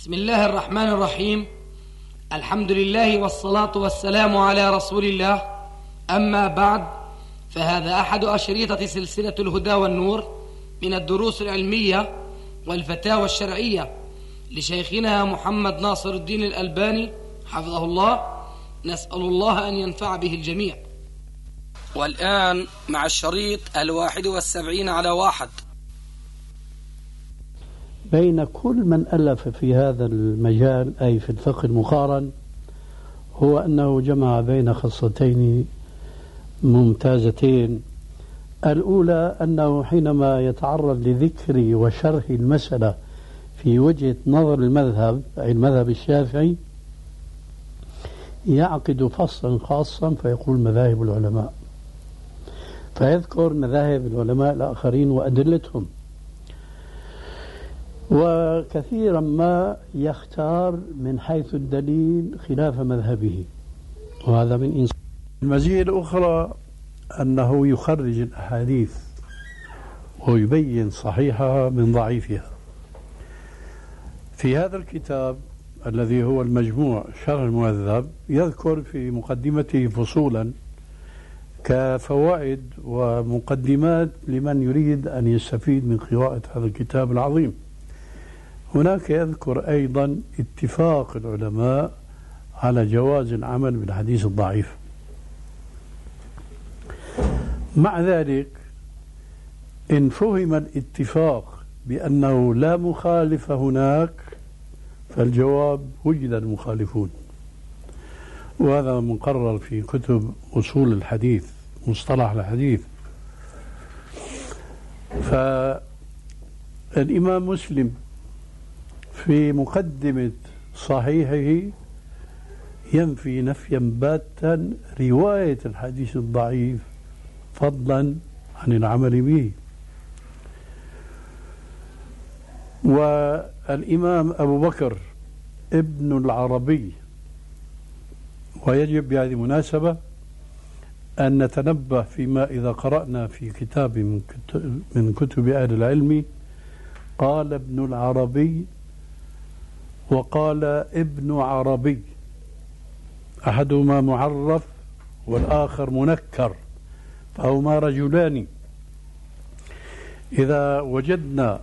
بسم الله الرحمن الرحيم. الحمد لله والصلاة والسلام على رسول الله. أما بعد، فهذا أحد أشريطة سلسلة الهدى والنور من الدروس العلمية والفتاوى الشرعية لشيخنا محمد ناصر الدين الألباني حفظه الله. نسأل الله أن ينفع به الجميع. والآن مع الشريط 71 على 1. بين كل من ألف في هذا المجال أي في الفقه المقارن هو أنه جمع بين خصتين ممتازتين. الأولى أنه حينما يتعرض لذكر وشرح المسألة في وجهة نظر المذهب أي المذهب الشافعي يعقد فصلا خاصا فيقول مذاهب العلماء، فيذكر مذاهب العلماء الآخرين وأدلتهم، وكثيرا ما يختار من حيث الدليل خلاف مذهبه، وهذا من إنسان. المزية الأخرى أنه يخرج الأحاديث ويبين صحيحها من ضعيفها. في هذا الكتاب الذي هو المجموع شرح المهذب يذكر في مقدمته فصولا كفوائد ومقدمات لمن يريد أن يستفيد من قراءة هذا الكتاب العظيم. هناك يذكر أيضا اتفاق العلماء على جواز العمل بالحديث الضعيف. مع ذلك إن فهم الاتفاق بأنه لا مخالف هناك فالجواب وجد المخالفون، وهذا مقرر في كتب أصول الحديث مصطلح الحديث. فالإمام مسلم في مقدمة صحيحه ينفي نفيا باتا رواية الحديث الضعيف فضلا عن العمل به. والإمام أبو بكر ابن العربي، ويجب بهذه المناسبة أن نتنبه فيما إذا قرأنا في كتاب من كتب أهل العلم قال ابن العربي وقال ابن عربي، أحدهما معرف والآخر منكر، فهما رجلان. إذا وجدنا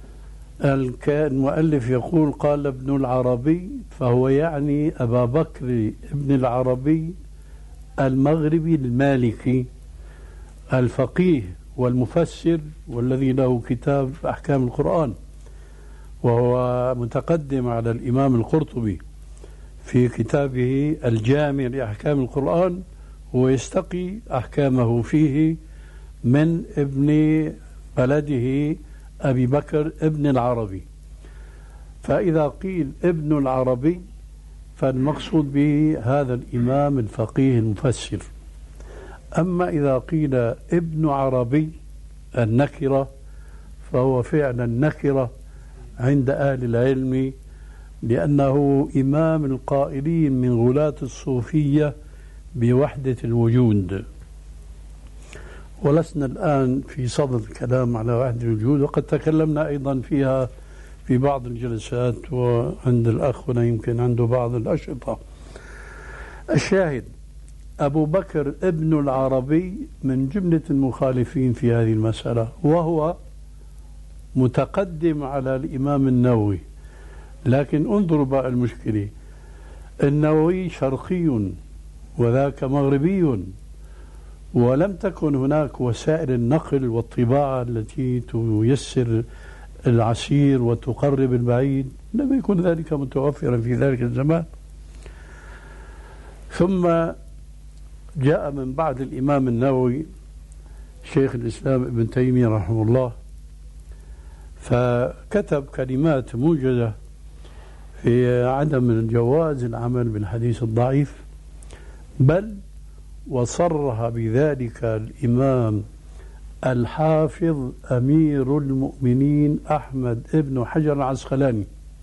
المؤلف يقول قال ابن العربي فهو يعني أبا بكر ابن العربي المغربي المالكي الفقيه والمفسر والذي له كتاب أحكام القرآن، وهو متقدم على الإمام القرطبي في كتابه الجامع لأحكام القرآن، ويستقي أحكامه فيه من ابن بلده أبي بكر ابن العربي. فإذا قيل ابن العربي فالمقصود به هذا الإمام الفقيه المفسر. أما إذا قيل ابن عربي النكرة فهو فعلا نكرة عند أهل العلم، لأنه إمام القائلين من غلاة الصوفية بوحدة الوجود. ولسنا الآن في صدد الكلام على وحدة الوجود، وقد تكلمنا أيضا فيها في بعض الجلسات وعند الأخ هنا يمكن عنده بعض الأشرطة. الشاهد أبو بكر ابن العربي من جملة المخالفين في هذه المسألة، وهو متقدم على الإمام النووي. لكن انظروا بقى المشكلة، النووي شرقي وذاك مغربي، ولم تكن هناك وسائل النقل والطباعة التي تيسر العسير وتقرب البعيد، لم يكن ذلك متوفرا في ذلك الزمان. ثم جاء من بعد الإمام النووي شيخ الإسلام ابن تيمية رحمه الله، فكتب كلمات موجزة في عدم جواز العمل بالحديث الضعيف، بل وصرح بذلك الإمام الحافظ أمير المؤمنين أحمد ابن حجر العسقلاني،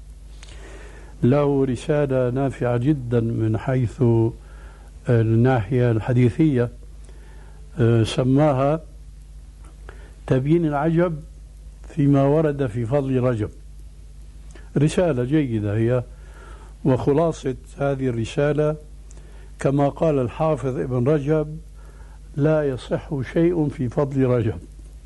له رسالة نافعة جدا من حيث الناحية الحديثية، سماها تبيين العجب فيما ورد في فضل رجب. رسالة جيدة هي، وخلاصة هذه الرسالة كما قال الحافظ ابن رجب: لا يصح شيء في فضل رجب.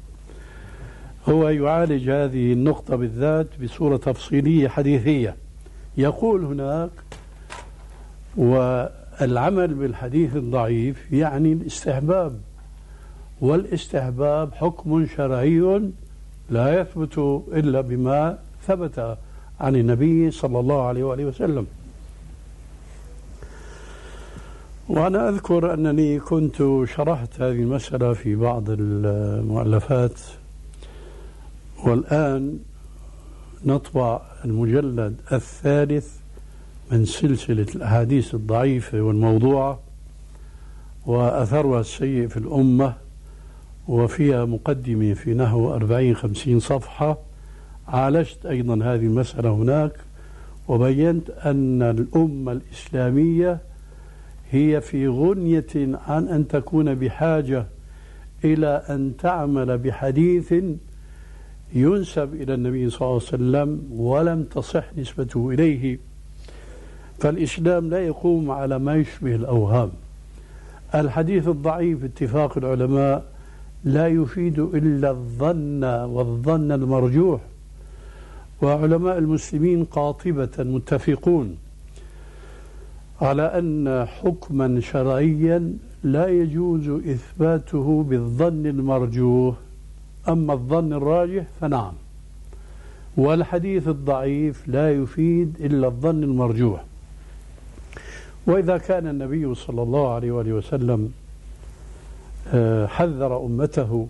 هو يعالج هذه النقطة بالذات بصورة تفصيلية حديثية. يقول هناك: والعمل بالحديث الضعيف يعني الاستحباب، والاستحباب حكم شرعي لا يثبت إلا بما ثبت عن النبي صلى الله عليه وآله وسلم. وأنا أذكر أنني كنت شرحت هذه المسألة في بعض المؤلفات، والآن نطبع المجلد الثالث من سلسلة الأحاديث الضعيفة والموضوعة وأثرها السيء في الأمة، وفيها مقدمة في نحو 40-50 صفحة. عالجت أيضا هذه المسألة هناك، وبينت أن الأمة الإسلامية هي في غنية عن أن تكون بحاجة إلى أن تعمل بحديث ينسب إلى النبي صلى الله عليه وسلم ولم تصح نسبته إليه. فالإسلام لا يقوم على ما يشبه الأوهام. الحديث الضعيف اتفاق العلماء لا يفيد إلا الظن، والظن المرجوح، وعلماء المسلمين قاطبة متفقون على أن حكما شرعيا لا يجوز إثباته بالظن المرجوح، أما الظن الراجح فنعم. والحديث الضعيف لا يفيد إلا الظن المرجوح. وإذا كان النبي صلى الله عليه وآله وسلم حذر أمته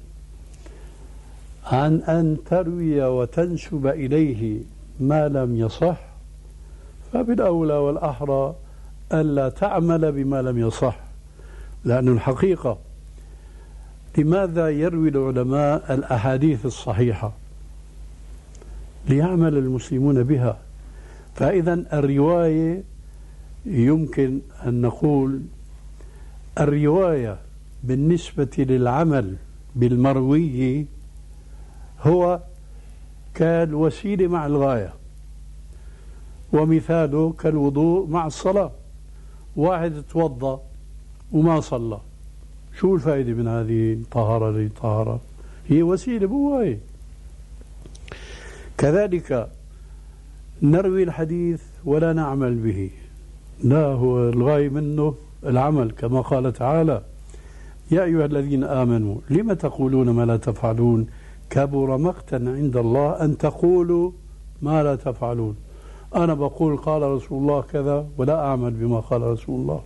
عن أن تروي وتنسب إليه ما لم يصح، فبالأولى والأحرى ألا تعمل بما لم يصح. لأن الحقيقة، لماذا يروي العلماء الأحاديث الصحيحة؟ ليعمل المسلمون بها. فإذا الرواية يمكن أن نقول الرواية بالنسبة للعمل بالمروي هو كالوسيلة مع الغاية، ومثاله كالوضوء مع الصلاة. واحد توضأ وما صلى، شو الفائدة من هذه الطهارة؟ للطهارة هي وسيلة بواية. كذلك نروي الحديث ولا نعمل به، لا، هو الغاية منه العمل، كما قال تعالى: يا أيها الذين آمنوا لم تقولون ما لا تفعلون كبر مقتا عند الله أن تقولوا ما لا تفعلون. أنا بقول قال رسول الله كذا ولا أعمل بما قال رسول الله.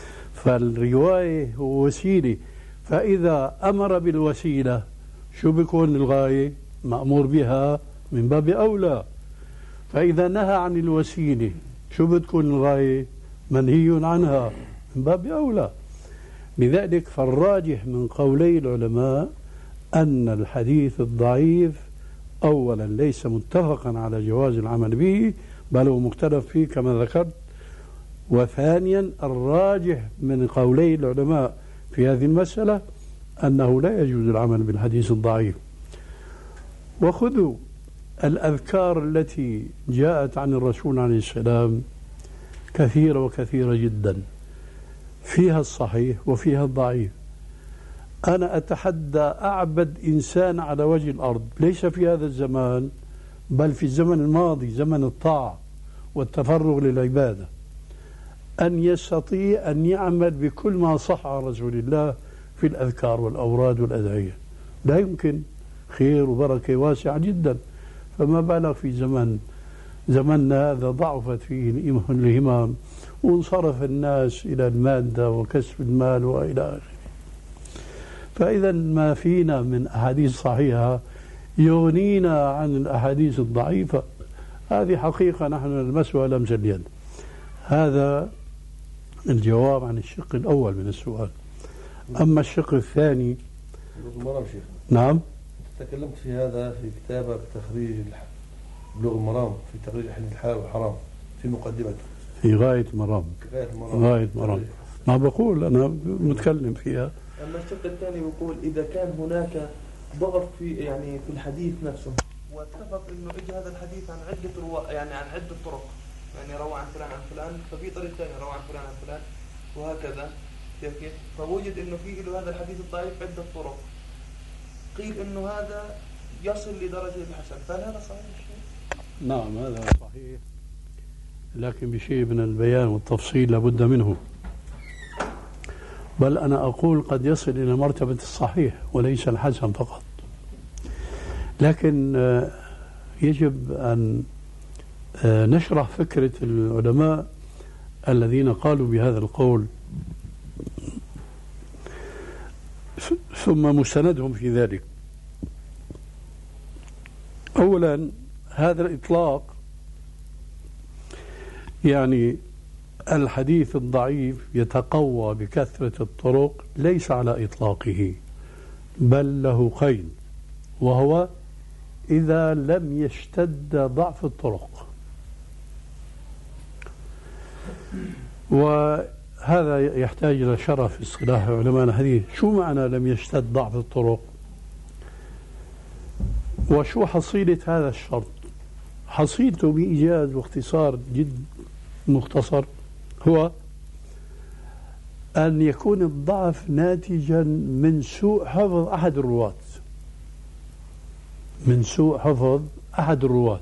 فالرواية هو وسيلة، فإذا أمر بالوسيلة شو بيكون الغاية؟ مأمور بها من باب أولى. فإذا نهى عن الوسيلة شو بتكون الغاية؟ منهي عنها من باب أولى. لذلك فالراجح من قولي العلماء أن الحديث الضعيف أولا ليس متفقا على جواز العمل به، بل هو مختلف فيه كما ذكرت. وثانيا الراجح من قولي العلماء في هذه المسألة أنه لا يجوز العمل بالحديث الضعيف. وخذوا الأذكار التي جاءت عن الرسول عليه السلام كثيرة وكثيرة جدا، فيها الصحيح وفيها الضعيف. أنا أتحدى أعبد إنسان على وجه الأرض، ليس في هذا الزمان بل في الزمن الماضي، زمن الطاعة والتفرغ للعبادة، أن يستطيع أن يعمل بكل ما صح عن رسول الله في الأذكار والأوراد والأدعية. لا يمكن، خير وبركة واسعة جدا. فما بالغ في زمننا هذا ضعفت فيه الهمم، وانصرف الناس إلى المادة وكسب المال وإلى آخره. فإذا ما فينا من أحاديث صحيحة يغنينا عن الأحاديث الضعيفة. هذه حقيقة نحن نلمسها لمس اليد. هذا الجواب عن الشق الأول من السؤال. أما الشق الثاني، نعم، تكلمت في هذا في كتابك تخريج بلوغ المرام في تخريج حديث الحلال والحرام في مقدمته في غاية المرام. غاية المرام ما بقول أنا متكلم فيها. أما الشق الثاني بقول إذا كان هناك ضعف في الحديث نفسه واتفق انه اجى هذا الحديث عن عدة يعني عن عدة طرق، يعني روى عن فلان عن فلان، ففي طريق ثاني روى عن فلان عن فلان وهكذا كيف فوجد انه فيه له هذا الحديث الضعيف عدة طرق، قيل انه هذا يصل لدرجة الحسن، فهل هذا صحيح؟ نعم هذا صحيح، لكن بشيء من البيان والتفصيل لابد منه، بل أنا أقول قد يصل إلى مرتبة الصحيح وليس الحسن فقط. لكن يجب أن نشرح فكرة العلماء الذين قالوا بهذا القول ثم مستندهم في ذلك. أولا هذا الإطلاق يعني الحديث الضعيف يتقوى بكثرة الطرق ليس على إطلاقه، بل له قيد، وهو إذا لم يشتد ضعف الطرق. وهذا يحتاج إلى شرح في اصطلاح علماء الحديث. شو معنى لم يشتد ضعف الطرق؟ وشو حصيلة هذا الشرط؟ حصيلته بإيجاز واختصار جد مختصر هو أن يكون الضعف ناتجا من سوء حفظ أحد الرواة، من سوء حفظ أحد الرواة،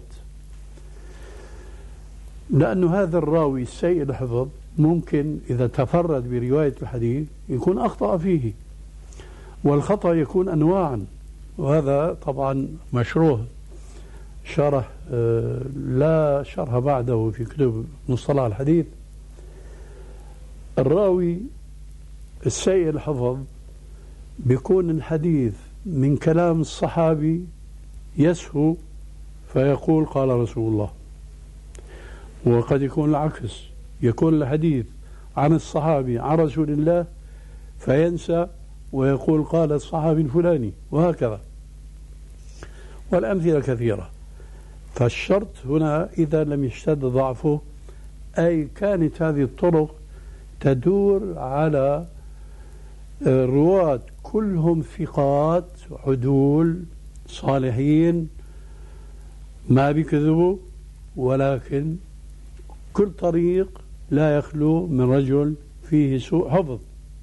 لأن هذا الراوي السيء الحفظ ممكن إذا تفرد برواية الحديث يكون أخطأ فيه، والخطأ يكون أنواعا، وهذا طبعا مشروع شرح لا شرح بعده في كتب مصطلح الحديث. الراوي السيء الحفظ بيكون الحديث من كلام الصحابي يسهو فيقول قال رسول الله، وقد يكون العكس، يكون الحديث عن الصحابي عن رسول الله فينسى ويقول قال الصحابي الفلاني، وهكذا، والأمثلة كثيرة. فالشرط هنا إذا لم يشتد ضعفه، أي كانت هذه الطرق تدور على رواة كلهم ثقات عدول صالحين ما بيكذبوا، ولكن كل طريق لا يخلو من رجل فيه سوء حفظ.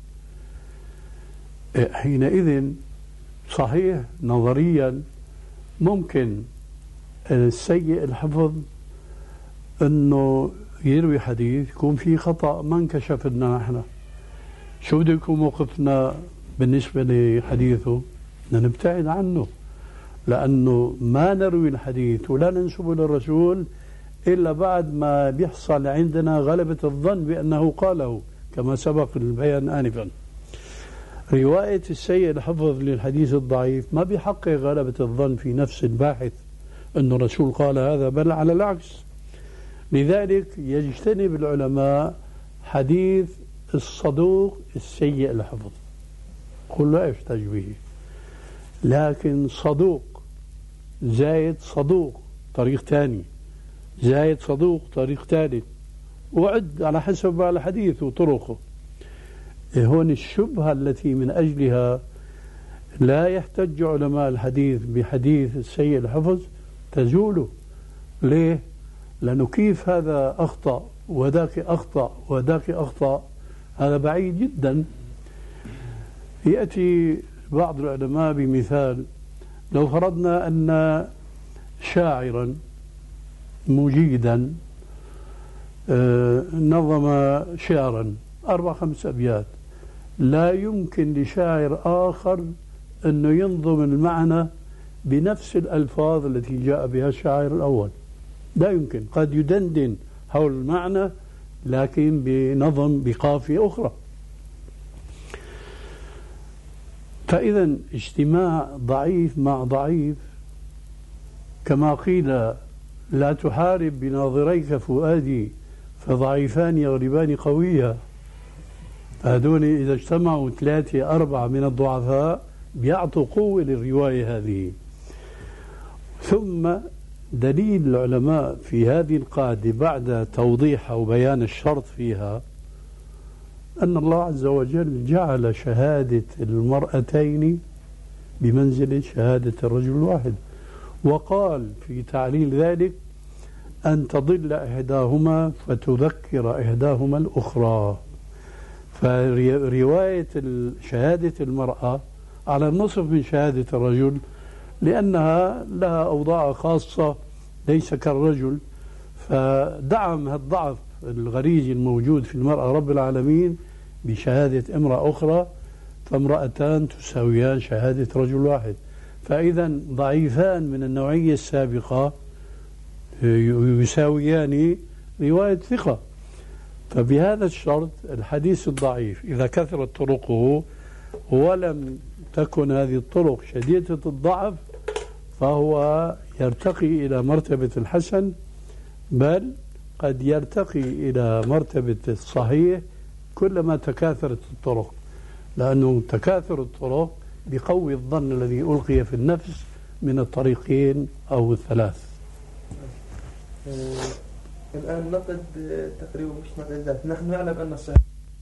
حينئذ صحيح نظريا ممكن السيء الحفظ انه يروي حديث يكون فيه خطأ ما انكشف لنا نحن، شو بده يكون موقفنا بالنسبة لحديثه؟ نبتعد عنه، لأنه ما نروي الحديث ولا ننسبه للرسول إلا بعد ما بيحصل عندنا غلبة الظن بأنه قاله، كما سبق البيان آنفا. رواية السيء الحفظ للحديث الضعيف ما بيحقق غلبة الظن في نفس الباحث أن الرسول قال هذا، بل على العكس. لذلك يجتنب العلماء حديث الصدوق السيء الحفظ، قل لا يحتج به، لكن صدوق زايد صدوق طريق ثاني، زايد صدوق طريق ثالث، وعد على حسب الحديث وطرقه. هون الشبهة التي من أجلها لا يحتج علماء الحديث بحديث السيء الحفظ تزول. ليه؟ لأنه كيف هذا أخطأ وذاك أخطأ وذاك أخطأ، هذا بعيد جدا. يأتي بعض العلماء بمثال، لو فرضنا أن شاعرا مجيدا نظم شعرا 4-5 أبيات، لا يمكن لشاعر آخر أنه ينظم المعنى بنفس الألفاظ التي جاء بها الشاعر الأول، لا يمكن. قد يدندن حول المعنى لكن بنظم بقافية أخرى. فإذا اجتماع ضعيف مع ضعيف، كما قيل لا تحارب بناظريك فؤادي فضعيفان يغلبان قوية، هذول إذا اجتمعوا 3-4 من الضعفاء بيعطوا قوة للرواية هذه. ثم دليل العلماء في هذه القاعدة بعد توضيح أو بيان الشرط فيها أن الله عز وجل جعل شهادة المرأتين بمنزلة شهادة الرجل الواحد، وقال في تعليل ذلك أن تضل إحداهما فتذكر إحداهما الأخرى. فرواية شهادة المرأة على النصف من شهادة الرجل، لأنها لها أوضاع خاصة ليس كالرجل، فدعم الضعف الغريزي الموجود في المرأة رب العالمين بشهادة امرأة أخرى، فامرأتان تساويان شهادة رجل واحد. فإذا ضعيفان من النوعية السابقة يساويان رواية ثقة. فبهذا الشرط الحديث الضعيف إذا كثرت طرقه ولم تكن هذه الطرق شديدة الضعف فهو يرتقي إلى مرتبة الحسن، بل قد يرتقي إلى مرتبة الصحيح كلما تكاثرت الطرق، لأنه تكاثر الطرق بقوي الظن الذي ألقي في النفس من الطريقين أو الثلاث. الآن نقد تقريبا مش نقد ذات. نحن نعلم أن الصحيح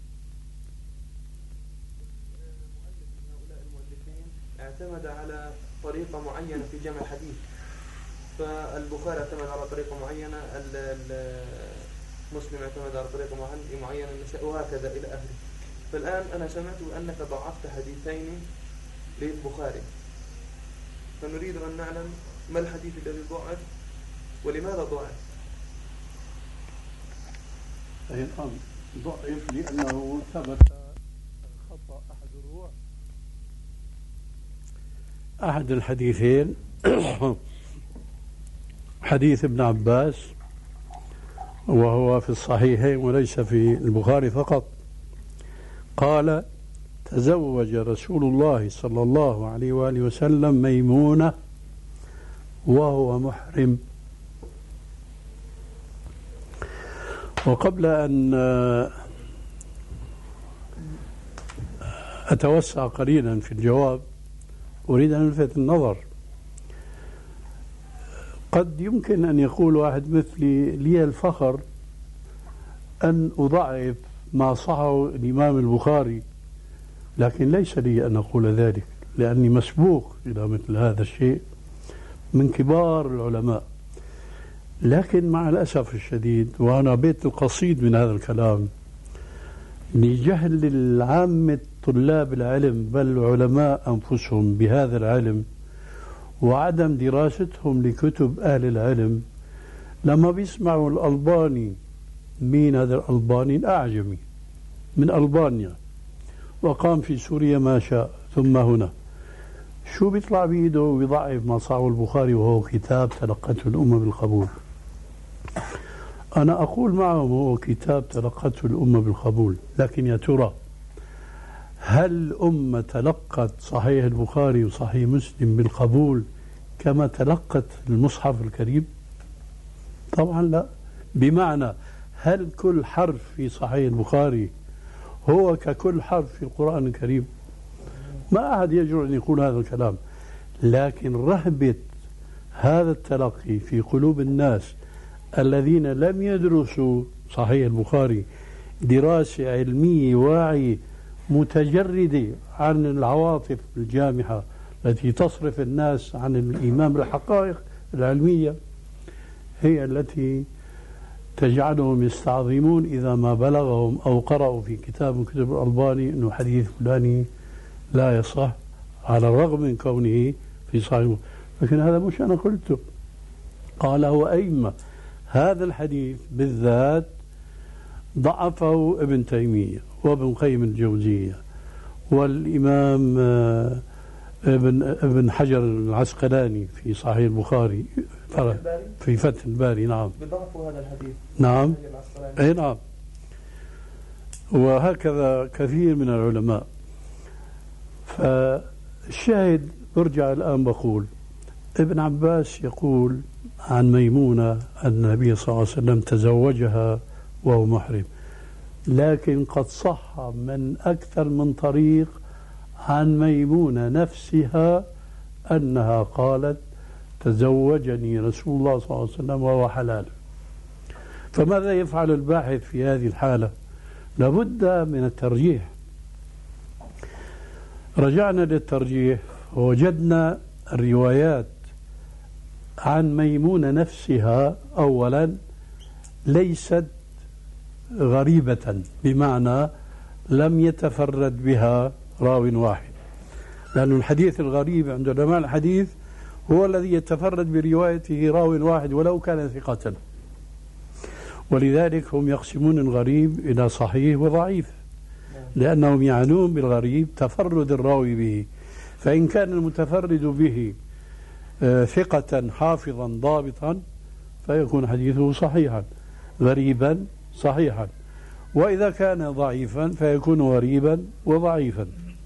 اعتمد على طريقة معينة في جمع الحديث، فالبخاري اعتمد على طريقة معينة، مسلم اعتمد على طريقة معينة، وهكذا إلى آخره. فالآن أنا سمعت أنك ضعفت حديثين للبخاري، فنريد أن نعلم ما الحديث الذي ضعف ولماذا ضعف؟ نعم، ضعف لأنه ثبت خطأ أحد الرواة. أحد الحديثين حديث ابن عباس، وهو في الصحيحين وليس في البخاري فقط، قال: تزوج رسول الله صلى الله عليه وآله وسلم ميمونة وهو محرم. وقبل أن أتوسع قليلا في الجواب أريد أن ألفت النظر. قد يمكن أن يقول واحد مثلي: لي الفخر أن أضعف ما صحه الإمام البخاري، لكن ليس لي أن أقول ذلك، لأني مسبوق إلى مثل هذا الشيء من كبار العلماء. لكن مع الأسف الشديد، وأنا بيت القصيد من هذا الكلام، لجهل العامة طلاب العلم بل العلماء أنفسهم بهذا العلم، وعدم دراستهم لكتب أهل العلم، لما بيسمعوا الألباني. مين هذا الألباني؟ الأعجمي من ألبانيا، وقام في سوريا ما شاء ثم هنا، شو بيطلع بيده ويضعف ما صحه البخاري وهو كتاب تلقته الأمة بالقبول. أنا أقول معهم هو كتاب تلقته الأمة بالقبول، لكن يا ترى هل الأمة تلقت صحيح البخاري وصحيح مسلم بالقبول كما تلقت المصحف الكريم؟ طبعا لا. بمعنى هل كل حرف في صحيح البخاري هو ككل حرف في القرآن الكريم؟ ما أحد يجرؤ أن يقول هذا الكلام. لكن رهبة هذا التلقي في قلوب الناس الذين لم يدرسوا صحيح البخاري دراسة علمية واعية متجردة عن العواطف الجامحة التي تصرف الناس عن الإيمان بالحقائق العلمية، هي التي تجعلهم يستعظمون إذا ما بلغهم أو قرأوا في كتاب من كتب الألباني أنه حديث فلاني لا يصح على الرغم من كونه في صحيح. لكن هذا مش أنا قلته، قاله أئمة. هذا الحديث بالذات ضعفه ابن تيمية وابن قيم الجوزية والإمام ابن حجر العسقلاني في صحيح البخاري في فتح الباري. نعم، بضعفوا هذا الحديث. نعم، أي نعم. وهكذا كثير من العلماء. فالشاهد برجع الآن بقول: ابن عباس يقول عن ميمونة أن النبي صلى الله عليه وسلم تزوجها وهو محرم، لكن قد صح من أكثر من طريق عن ميمونة نفسها أنها قالت: تزوجني رسول الله صلى الله عليه وسلم وهو حلال. فماذا يفعل الباحث في هذه الحالة؟ لابد من الترجيح. رجعنا للترجيح ووجدنا الروايات عن ميمونة نفسها أولا ليست غريبة، بمعنى لم يتفرد بها راو واحد، لأن الحديث الغريب عند علماء الحديث هو الذي يتفرد بروايته راو واحد ولو كان ثقة، ولذلك هم يقسمون الغريب إلى صحيح وضعيف، لأنهم يعنون بالغريب تفرد الراوي به، فإن كان المتفرد به ثقة حافظا ضابطا فيكون حديثه صحيحا غريبا صحيحا، وإذا كان ضعيفا فيكون غريبا وضعيفا.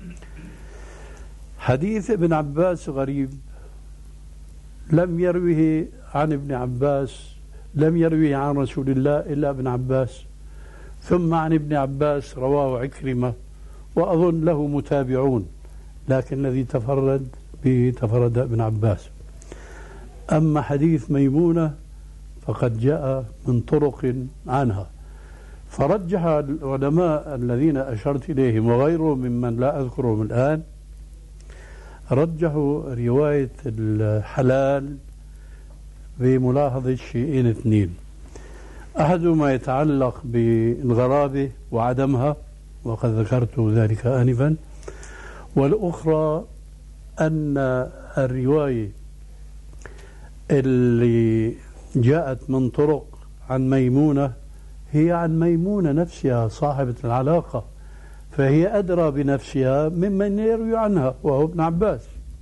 حديث ابن عباس غريب، لم يروه عن ابن عباس، لم يروه عن رسول الله إلا ابن عباس، ثم عن ابن عباس رواه عكرمة، وأظن له متابعون، لكن الذي تفرد به تفرد ابن عباس. أما حديث ميمونة فقد جاء من طرق عنها، فرجح العلماء الذين أشرت إليهم وغيرهم ممن لا أذكرهم الآن، رجحوا رواية الحلال بملاحظة شيئين اثنين: أحدهما يتعلق بالغرابة وعدمها، وقد ذكرت ذلك آنفا، والأخرى أن الرواية اللي جاءت من طرق عن ميمونة هي عن ميمونة نفسها صاحبة العلاقة، فهي أدرى بنفسها ممن يروي عنها وهو ابن عباس.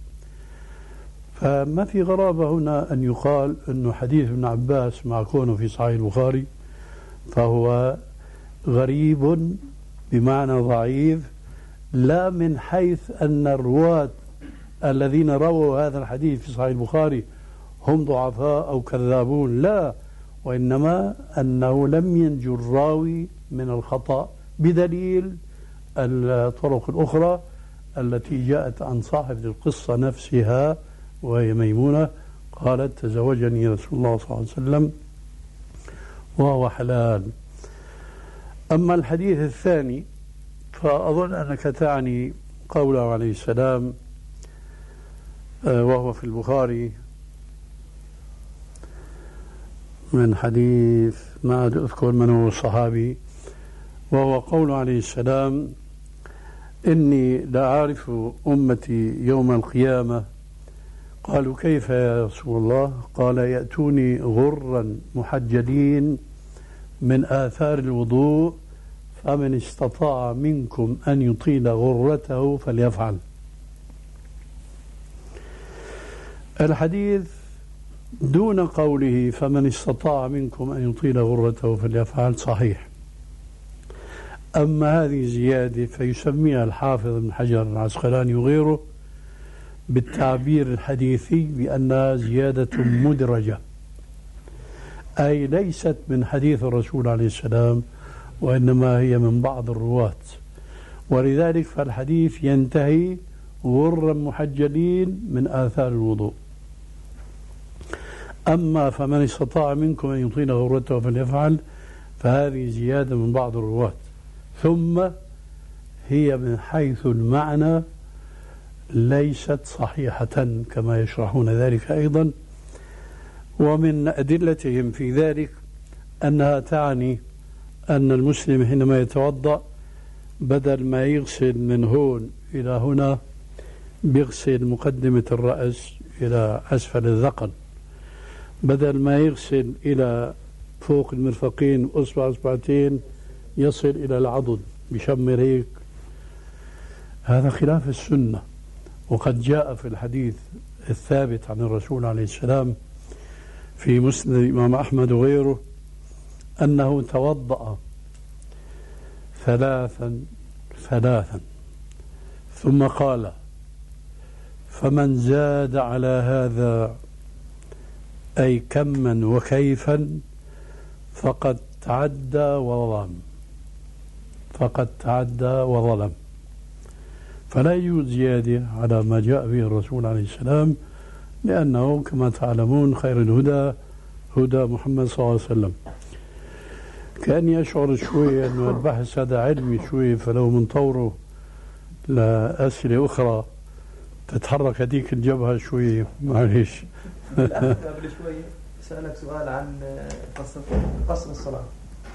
فما في غرابة هنا أن يقال أنه حديث ابن عباس مع كونه في صحيح البخاري فهو غريب بمعنى ضعيف، لا من حيث أن الرواة الذين رووا هذا الحديث في صحيح البخاري هم ضعفاء أو كذابون، لا، وإنما أنه لم ينجو الراوي من الخطأ بدليل الطرق الأخرى التي جاءت عن صاحب القصة نفسها، وهي ميمونة قالت: تزوجني رسول الله صلى الله عليه وسلم وهو حلال. أما الحديث الثاني فأظن أنك تعني قوله عليه السلام، وهو في البخاري من حديث ما أذكر من هو الصحابي، وهو قوله عليه السلام: إني لا أعرف أمتي يوم القيامة. قالوا: كيف يا رسول الله؟ قال: يأتوني غرا محجلين من آثار الوضوء، فمن استطاع منكم أن يطيل غرته فليفعل. الحديث دون قوله فمن استطاع منكم أن يطيل غرته فليفعل صحيح، أما هذه زيادة فيسميها الحافظ ابن حجر العسقلاني وغيره بالتعبير الحديثي بأنها زيادة مدرجة، أي ليست من حديث الرسول عليه السلام، وإنما هي من بعض الرواة، ولذلك فالحديث ينتهي غرا محجلين من آثار الوضوء. أما فمن استطاع منكم أن يطيل غرته فليفعل فهذه زيادة من بعض الرواة، ثم هي من حيث المعنى ليست صحيحة كما يشرحون ذلك أيضا. ومن أدلتهم في ذلك أنها تعني أن المسلم حينما يتوضأ بدل ما يغسل من هون إلى هنا بيغسل مقدمة الرأس إلى أسفل الذقن، بدل ما يغسل إلى فوق المرفقين أصبعتين يصل إلى العضد بشمر هيك. هذا خلاف السنة، وقد جاء في الحديث الثابت عن الرسول عليه السلام في مسند الإمام أحمد وغيره أنه توضأ ثلاثا ثم قال: فمن زاد على هذا أي كما وكيفا فقد تعدى وظلم. فلا يوجد زيادة على ما جاء به الرسول عليه السلام، لأنه كما تعلمون خير الهدى هدى محمد صلى الله عليه وسلم. كأني أشعر شوي أن البحث هذا علمي شوي، فلو من طوره لأسئلة أخرى تتحرك هذيك الجبهة شوية معلش. الأخ قبل شوي سألك سؤال عن قصر الصلاة.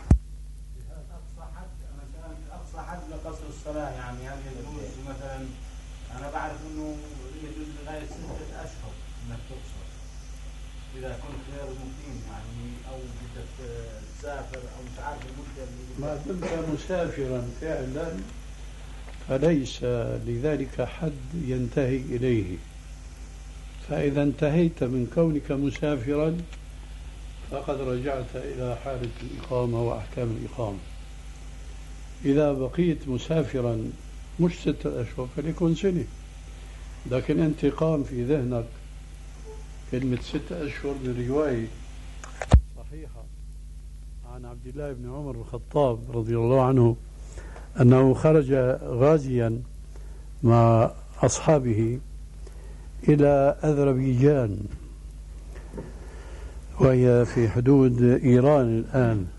أقصى حد لقصر الصلاة، يعني هل يجوز مثلا؟ أنا بعرف إنه يجوز لغاية 6 أشهر إنك تقصر إذا كنت غير مقيم، يعني أو بدك تسافر أو مش عارف المدة اللي ما دمت مسافرا فعلا فليس لذلك حد ينتهي إليه. فإذا انتهيت من كونك مسافرا فقد رجعت إلى حالة الإقامة وأحكام الإقامة. إذا بقيت مسافرا مش 6 أشهر فليكن سنة، لكن أنت قام في ذهنك كلمة 6 أشهر من رواية صحيحة عن عبد الله بن عمر بن الخطاب رضي الله عنه أنه خرج غازيا مع أصحابه إلى أذربيجان، وهي في حدود إيران الآن،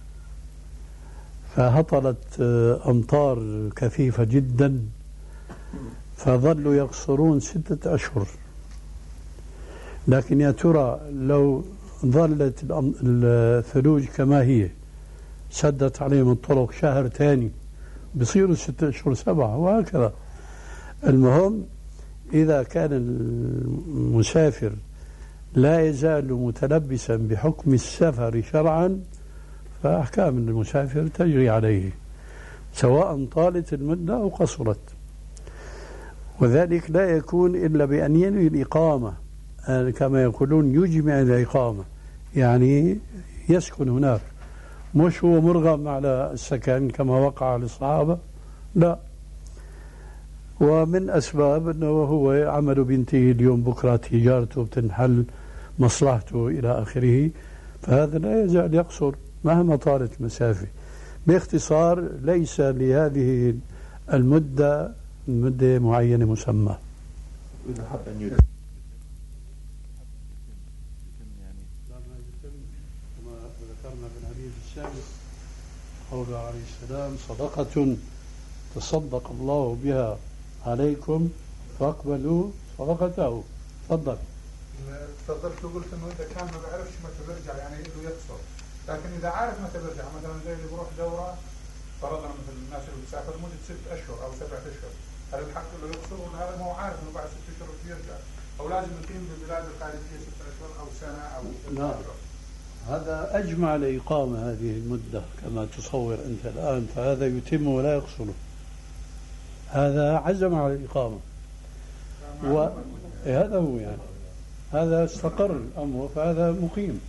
فهطلت أمطار كثيفة جدا فظلوا يقصرون 6 أشهر. لكن يا ترى لو ظلت الثلوج كما هي سدت عليهم الطرق شهر ثاني بصيروا 6 أشهر 7، وهكذا. المهم إذا كان المسافر لا يزال متلبسا بحكم السفر شرعا فأحكام المسافر تجري عليه سواء طالت المدة أو قصرت، وذلك لا يكون إلا بأن ينوي الإقامة، كما يقولون يجمع الإقامة، يعني يسكن هناك، مش هو مرغم على السكن كما وقع للصحابة، لا. ومن أسباب أنه هو عمل بنته اليوم بكرة تجارته بتنحل مصلحته إلى آخره، فهذا لا يزال يقصر مهما طالت المسافة. باختصار ليس لهذه المدة معينة مسمى. إذا حب أن يتم كما ذكرنا في الحديث السابق قوله عليه السلام: صدقة تصدق الله بها عليكم فاقبلوا صدقته. تفضل. تفضلت وقلت انه اذا كان ما بيعرفش متى بيرجع يعني له يقصر، لكن اذا عارف متى بيرجع، مثلا زي اللي بيروح دوره فرضنا مثل الناس اللي بتسافر لمده 6 اشهر او 7 اشهر، هل الحق له يقصر ولا هذا ما هو عارف انه بعد 6 اشهر بيرجع، او لازم يقيم بالبلاد الخارجيه 6 اشهر او سنه او 6 لا. اشهر؟ هذا أجمع لإقامة هذه المدة كما تصور أنت الآن، فهذا يتم ولا يقصره، هذا عزم على الإقامة هذا هو يعني، هذا استقر الأمر فهذا مقيم.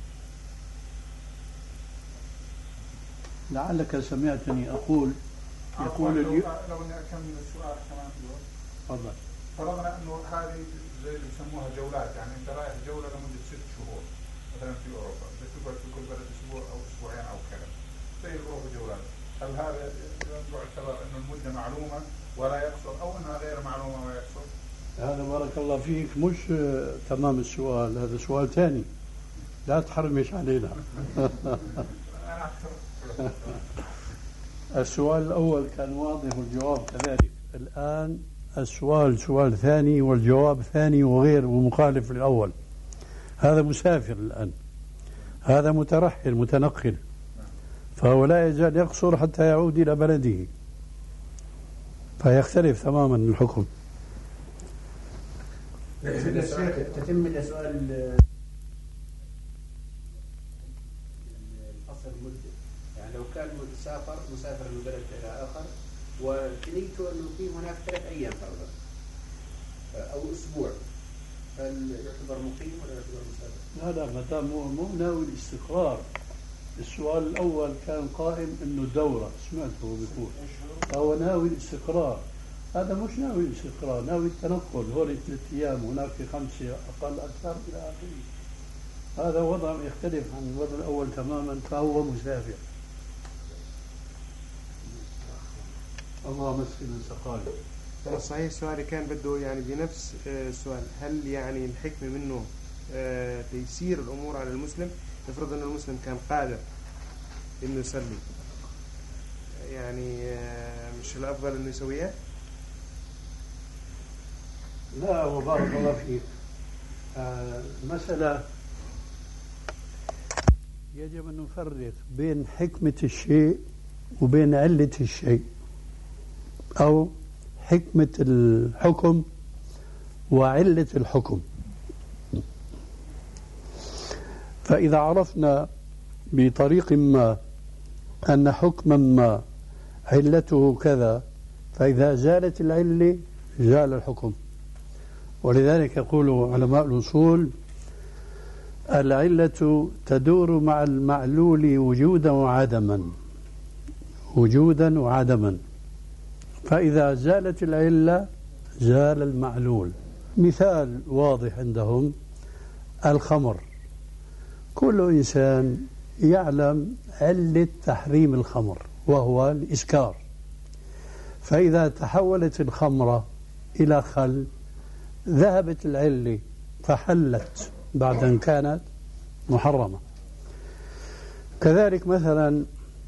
لعلك سمعتني أقول يقول لو اني اكمل السؤال كمان تفضل. فرضنا انه هذه زي اللي بسموها جولات، يعني انت رايح جوله لمده 6 شهور مثلا في اوروبا، بدك تقعد في كل بلد اسبوع او اسبوعين او كذا، زي الاوروبا جولات، هل هذا يعتبر انه المده معلومه ولا يقصر، او انها غير معلومه ولا يقصر؟ هذا بارك الله فيك مش تمام السؤال، هذا سؤال ثاني، لا تحرمش علينا. انا اكثر. السؤال الأول كان واضح والجواب كذلك، الآن السؤال سؤال ثاني والجواب ثاني وغير ومخالف للأول. هذا مسافر الآن، هذا مترحل متنقل، فهو لا يزال يقصر حتى يعود إلى بلده، فيختلف تماما الحكم. تتم السؤال القصر المدة، يعني لو كان مسافر من بلد إلى آخر وتنيته أنه يقيم هناك 3 أيام فرضا أو أسبوع، هل يعتبر مقيم ولا يعتبر مسافر؟ لا ما دام هو مو ناوي الاستقرار. السؤال الأول كان قائم إنه دورة، سمعته بيقول فهو ناوي الاستقرار، هذا مش ناوي الاستقرار، ناوي التنقل، هول 3 أيام هناك في 5 أقل أكثر إلى آخره. هذا وضع يختلف عن الوضع الأول تماما، فهو مسافر. الله مسكن سقاله. صحيح. سؤالي كان بده يعني بنفس السؤال، هل يعني الحكمة منه تيسير الأمور على المسلم؟ نفرض أن المسلم كان قادر إنه يصلي، يعني مش الأفضل إنه يسويها؟ لا وبارك الله فيك. المسألة يجب أن نفرق بين حكمة الشيء وبين علة الشيء، أو حكمة الحكم وعلة الحكم. فإذا عرفنا بطريق ما أن حكما ما علته كذا، فإذا زالت العلة زال الحكم. ولذلك يقول علماء الأصول: العلة تدور مع المعلول وجودا وعدما، وجودا وعدما. فإذا زالت العلة زال المعلول. مثال واضح عندهم الخمر. كل إنسان يعلم علة تحريم الخمر وهو الإسكار، فإذا تحولت الخمرة إلى خل ذهبت العلة فحلت بعد أن كانت محرمة. كذلك مثلا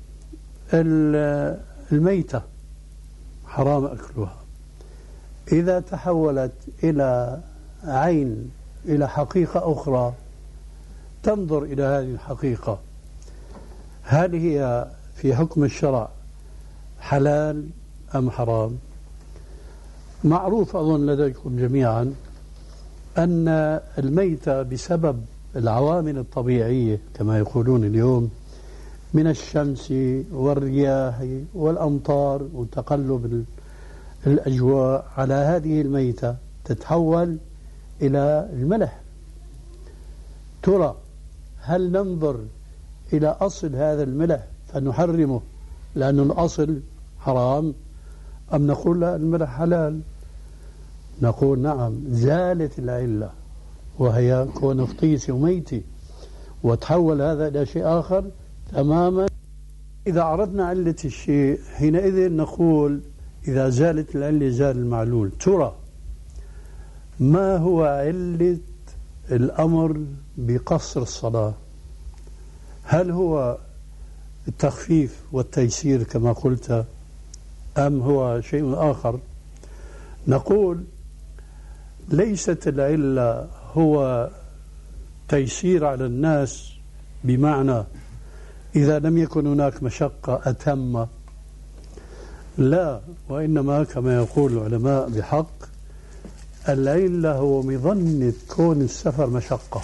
الميتة حرام أكلها، إذا تحولت إلى عين، إلى حقيقة أخرى، تنظر إلى هذه الحقيقة هل هي في حكم الشرع حلال أم حرام. معروف أظن لديكم جميعا أن الميتة بسبب العوامل الطبيعية كما يقولون اليوم من الشمس والرياح والأمطار وتقلب الأجواء على هذه الميتة تتحول إلى الملح. ترى هل ننظر إلى أصل هذا الملح فنحرمه لأن الأصل حرام، أم نقول لا الملح حلال؟ نقول نعم، زالت العلة وهي كون فطيسي وميتي وتحول هذا إلى شيء آخر تماما. إذا عرضنا علة الشيء حينئذ نقول إذا زالت العلة زال المعلول. ترى ما هو علة الأمر بقصر الصلاة؟ هل هو التخفيف والتيسير كما قلت أم هو شيء آخر؟ نقول ليست العلة هو تيسير على الناس بمعنى إذا لم يكن هناك مشقة أتم، لا، وإنما كما يقول العلماء بحق العلة هو مظنة كون السفر مشقة،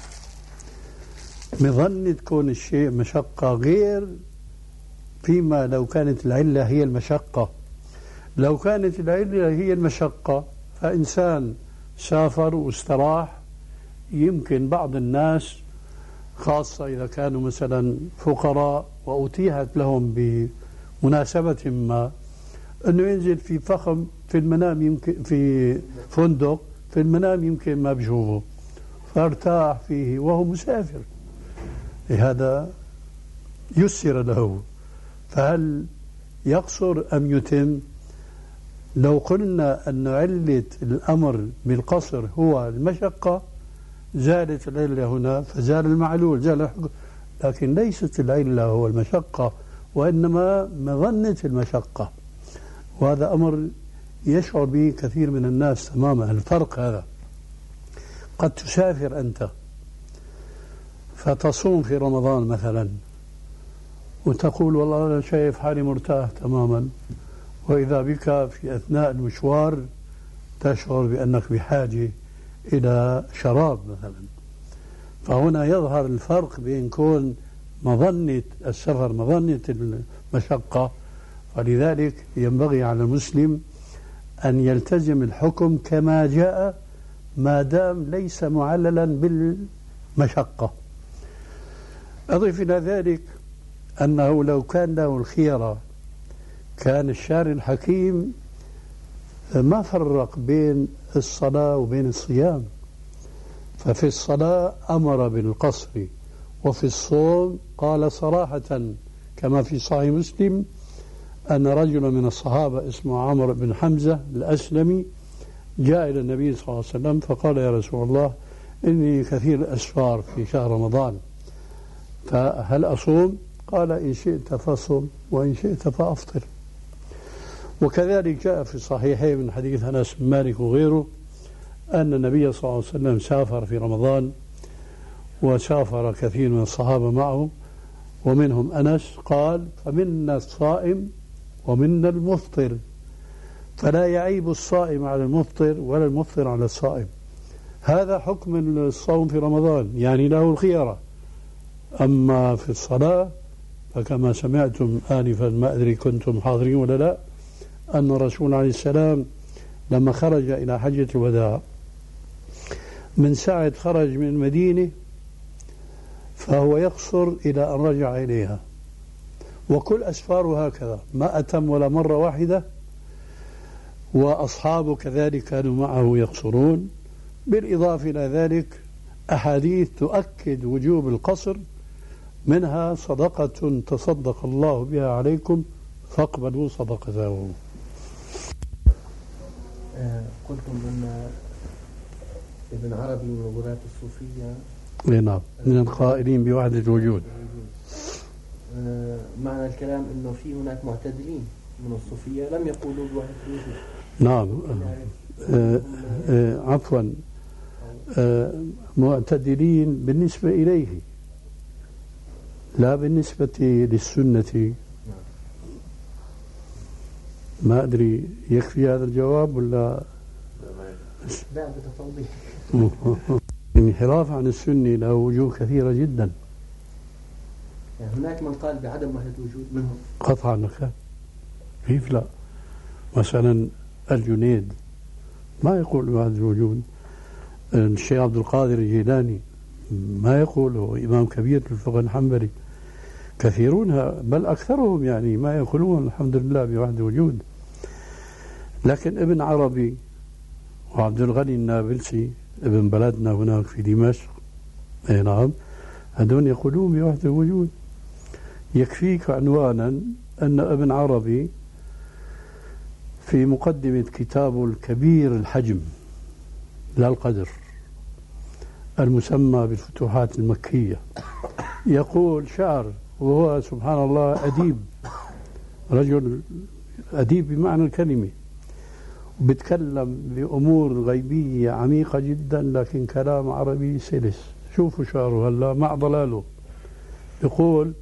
مظنة كون الشيء مشقة، غير فيما لو كانت العلة هي المشقة. لو كانت العلة هي المشقة فإنسان سافر واستراح، يمكن بعض الناس خاصة إذا كانوا مثلا فقراء وأتيحت لهم بمناسبة ما أنه ينزل في فخم في المنام، يمكن في فندق في المنام يمكن ما بشوفه فارتاح فيه وهو مسافر، هذا يسر له. فهل يقصر أم يتم؟ لو قلنا أن علة الأمر بالقصر هو المشقة زالت العلة هنا فزال المعلول، زال الحكم. لكن ليست العلة هو المشقة وإنما مظنة المشقة، وهذا أمر يشعر به كثير من الناس تماما. الفرق هذا، قد تسافر أنت فتصوم في رمضان مثلا وتقول والله أنا شايف حالي مرتاح تماما، وإذا بك في أثناء المشوار تشعر بأنك بحاجة إلى شراب مثلا. فهنا يظهر الفرق بين كون مظنة السفر مظنة المشقة. ولذلك ينبغي على المسلم أن يلتزم الحكم كما جاء ما دام ليس معللا بالمشقة. أضيف إلى ذلك أنه لو كان له الخيرة كان الشارع الحكيم ما فرق بين الصلاة وبين الصيام، ففي الصلاة أمر بالقصر، وفي الصوم قال صراحة كما في صحيح مسلم أن رجلا من الصحابة اسمه عمرو بن حمزة الأسلمي جاء إلى النبي صلى الله عليه وسلم فقال يا رسول الله إني كثير الأسفار في شهر رمضان فهل أصوم؟ قال إن شئت فصم وإن شئت فأفطر. وكذلك جاء في الصحيحين من حديث أنس بن مالك وغيره أن النبي صلى الله عليه وسلم سافر في رمضان، وسافر كثير من الصحابة معه، ومنهم أنس قال: فمنا الصائم ومنا المفطر، فلا يعيب الصائم على المفطر ولا المفطر على الصائم. هذا حكم الصوم في رمضان، يعني له الخيرة. أما في الصلاة فكما سمعتم آنفا، ما أدري كنتم حاضرين ولا لا، أن الرسول عليه السلام لما خرج إلى حجة الوداع، من ساعة خرج من المدينة فهو يقصر إلى أن رجع إليها، وكل أسفاره هكذا، ما أتم ولا مرة واحدة، وأصحابه كذلك كانوا معه يقصرون. بالإضافة إلى ذلك أحاديث تؤكد وجوب القصر، منها: صدقة تصدق الله بها عليكم فاقبلوا صدقته. قلتم أن ابن عربي من غلاة الصوفية. نعم، من القائلين بوحدة الوجود. معنى الكلام أنه في هناك معتدلين من الصوفية لم يقولوا بوحدة الوجود. نعم. عفوا، معتدلين بالنسبة إليه، لا بالنسبة للسنة. ما أدري يكفي هذا الجواب ولا لا بتوضيح. الانحراف عن السنة له وجوه كثيرة جدا. يعني هناك من قال بعدم وحدة الوجود منهم قطعا لك، كيف لا؟ مثلا الجنيد ما يقول بوحدة الوجود، الشيخ عبد القادر الجيلاني ما يقول، هو إمام كبير في الفقه الحنبلي. كثيرون بل أكثرهم يعني ما يقولون الحمد لله بوحدة الوجود. لكن ابن عربي وعبد الغني النابلسي ابن بلدنا هناك في دمشق، اي نعم، هذول يقولون بوحدة الوجود. يكفيك عنوانا أن ابن عربي في مقدمة كتابه الكبير الحجم لا القدر المسمى بالفتوحات المكية يقول شعر، وهو سبحان الله أديب، رجل أديب بمعنى الكلمة، بيتكلم بأمور غيبية عميقة جدا، لكن كلام عربي سلس. شوفوا شعره هلا مع ضلاله، يقول: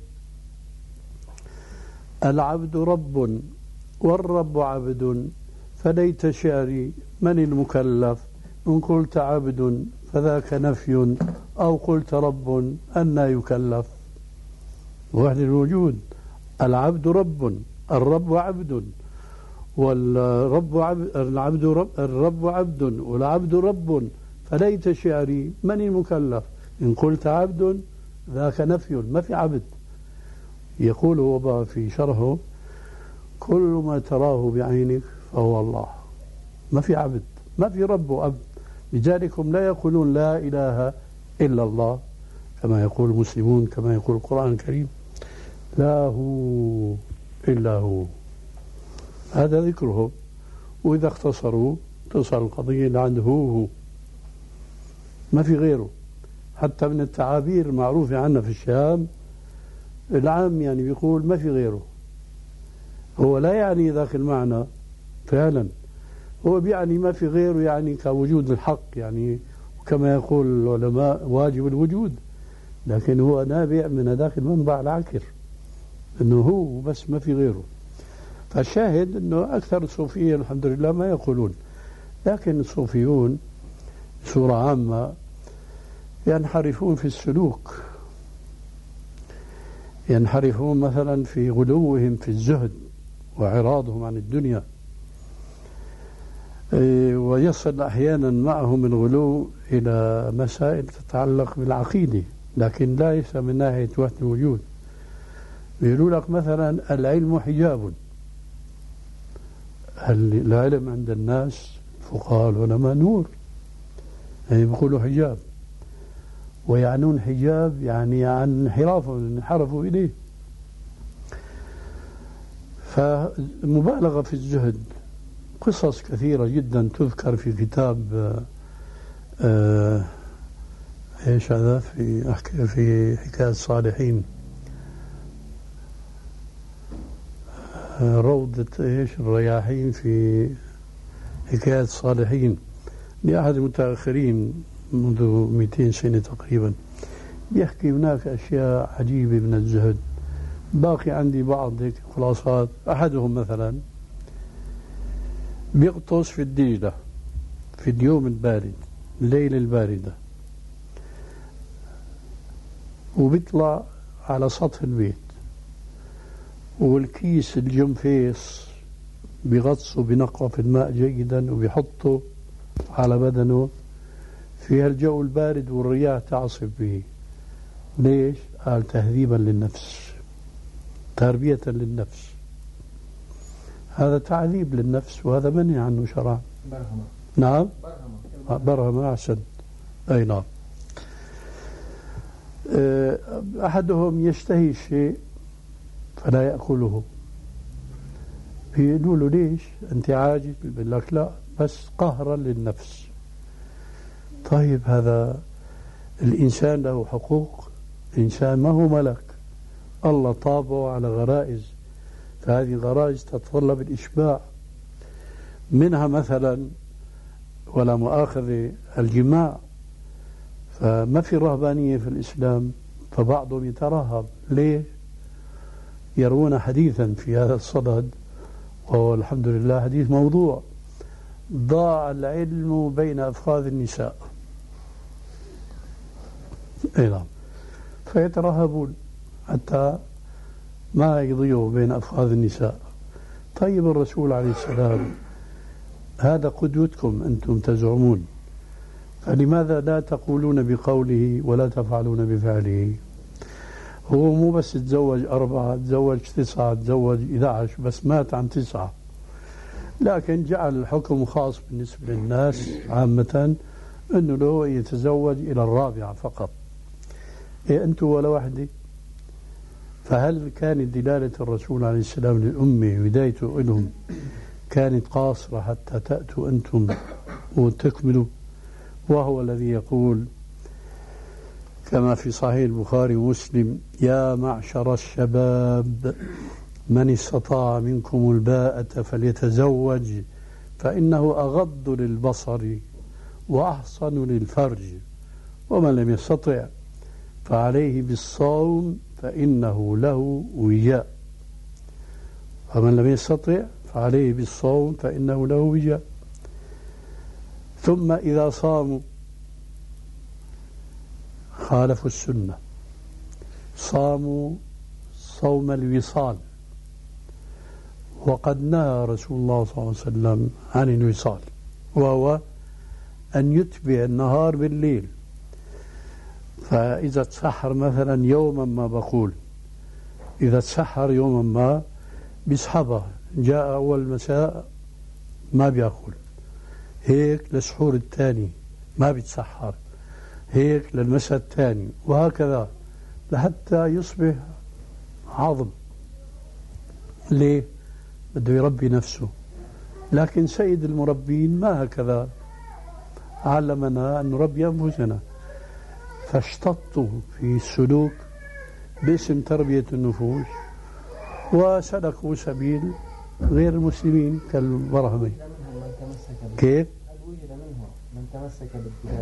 العبد رب والرب عبد، فليت شعري من المكلف، إن قلت عبد فذاك نفي، أو قلت رب أنى يكلف. وحدة الوجود، العبد رب، الرب عبد، والرب عبد، الرب عبد والعبد رب، فليت شعري من المكلف، إن قلت عبد ذاك نفي، ما في عبد. يقول هو في شرحه: كل ما تراه بعينك فهو الله، ما في عبد، ما في رب وعبد. لذلك هم لا يقولون لا إله إلا الله كما يقول المسلمون، كما يقول القرآن الكريم: لا هو إلا هو. هذا ذكرهم، وإذا اختصروا تصل القضية لعند هو، ما في غيره. حتى من التعابير المعروفة عنا في الشام، العام يعني بيقول ما في غيره. هو لا يعني ذاك المعنى فعلا، هو بيعني ما في غيره، يعني كوجود الحق، يعني كما يقول العلماء واجب الوجود، لكن هو نابع من ذاك المنبع العكر، انه هو بس ما في غيره. فالشاهد انه اكثر الصوفية الحمد لله ما يقولون، لكن الصوفيون بصورة عامة ينحرفون في السلوك، ينحرفون مثلا في غلوهم في الزهد وإعراضهم عن الدنيا، ويصل أحيانا معهم الغلو إلى مسائل تتعلق بالعقيدة، لكن ليس من ناحية وحدة الوجود. يقولوا لك مثلا العلم حجاب، العلم عند الناس فقهاء العلماء نور، يعني بيقولوا حجاب، ويعنون حجاب يعني عن انحرافهم، انحرفوا إليه. فمبالغة في الزهد، قصص كثيرة جدا تذكر في كتاب ايش هذا، في حكاية الصالحين، روضة ايش الرياحين في حكاية الصالحين، لأحد المتأخرين منذ 200 سنة تقريبا، بيحكي هناك أشياء عجيبة من الزهد. باقي عندي بعض هيك خلاصات. أحدهم مثلا بيغطس في الدجلة في اليوم البارد، الليلة الباردة، وبيطلع على سطح البيت، والكيس الجنفيس بيغطسه بنقعه في الماء جيدا وبيحطه على بدنه في الجو البارد والرياح تعصف به. ليش؟ قال تهذيبا للنفس، تربية للنفس. هذا تعذيب للنفس، وهذا منهي عنه شرعا. برهمة. نعم، برهمة. أحسن. أي نعم. أحدهم يشتهي الشيء فلا يأكله، بيقولوا له ليش أنت عاجز؟ بيقول لك لا، بس قهرا للنفس. طيب هذا الإنسان له حقوق، الإنسان ما هو ملك، الله طابعه على غرائز، فهذه الغرائز تتطلب الإشباع منها، مثلا ولا مؤاخذة الجماع، فما في رهبانية في الإسلام، فبعضهم يترهب. ليه؟ يرون حديثا في هذا الصدد، وهو الحمد لله حديث موضوع: ضاع العلم بين أفخاذ النساء. اي نعم. فيترهبون حتى ما يضيعوا بين أفخاذ النساء. طيب الرسول عليه السلام هذا قدوتكم أنتم تزعمون، فلماذا لا تقولون بقوله ولا تفعلون بفعله؟ هو مو بس تزوج 4، تزوج 9، تزوج 11، بس مات عن 9، لكن جعل الحكم خاص بالنسبة للناس عامة أنه له يتزوج إلى 4 فقط. إيه أنتم ولا واحدة؟ فهل كانت دلالة الرسول عليه السلام للأمة بدايته لهم كانت قاصرة حتى تأتوا أنتم وتكملوا؟ وهو الذي يقول كما في صحيح البخاري ومسلم: يا معشر الشباب من استطاع منكم الباءة فليتزوج فإنه أغض للبصر وأحصن للفرج، ومن لم يستطع فعليه بالصوم فإنه له وجاء. ومن لم يستطع فعليه بالصوم فإنه له وجاء. ثم إذا صاموا خالفوا السنة، صاموا صوم الوصال، وقد نهى رسول الله صلى الله عليه وسلم عن الوصال، وهو أن يتبع النهار بالليل. فإذا تسحر مثلا يوما ما، بقول إذا تسحر يوما ما بيسحبها، جاء أول مساء ما بيأكل، هيك للسحور الثاني ما بيتسحر، هيك للمساء الثاني، وهكذا لحتى يصبح عظم. ليه؟ بده يربي نفسه. لكن سيد المربين ما هكذا، علمنا أن نربي أنفسنا، فاشتطوا في السلوك باسم تربية النفوس وسلكوا سبيل غير المسلمين كالبرهمي. كيف؟ هل وجد منهم من تمسك بالكتاب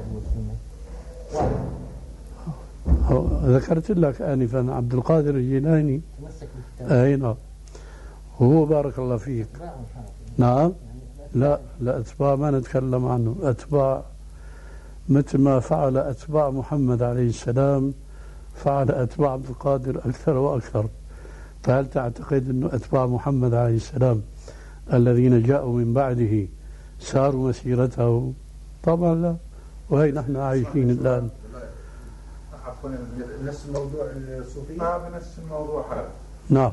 والسنة؟ ذكرت لك آنفا عبد القادر الجيلاني تمسك بالكتاب. أي نعم. وهو بارك الله فيك. نعم. لا أتباع ما نتكلم عنه، أتباع مثل ما فعل أتباع محمد عليه السلام فعل أتباع عبد القادر أكثر وأكثر. فهل تعتقد أن أتباع محمد عليه السلام الذين جاءوا من بعده ساروا مسيرته؟ طبعا لا. وهي نحن عايشين الآن. عفوا، نفس الموضوع الصوفي؟ ما بنفس الموضوع هذا. نعم.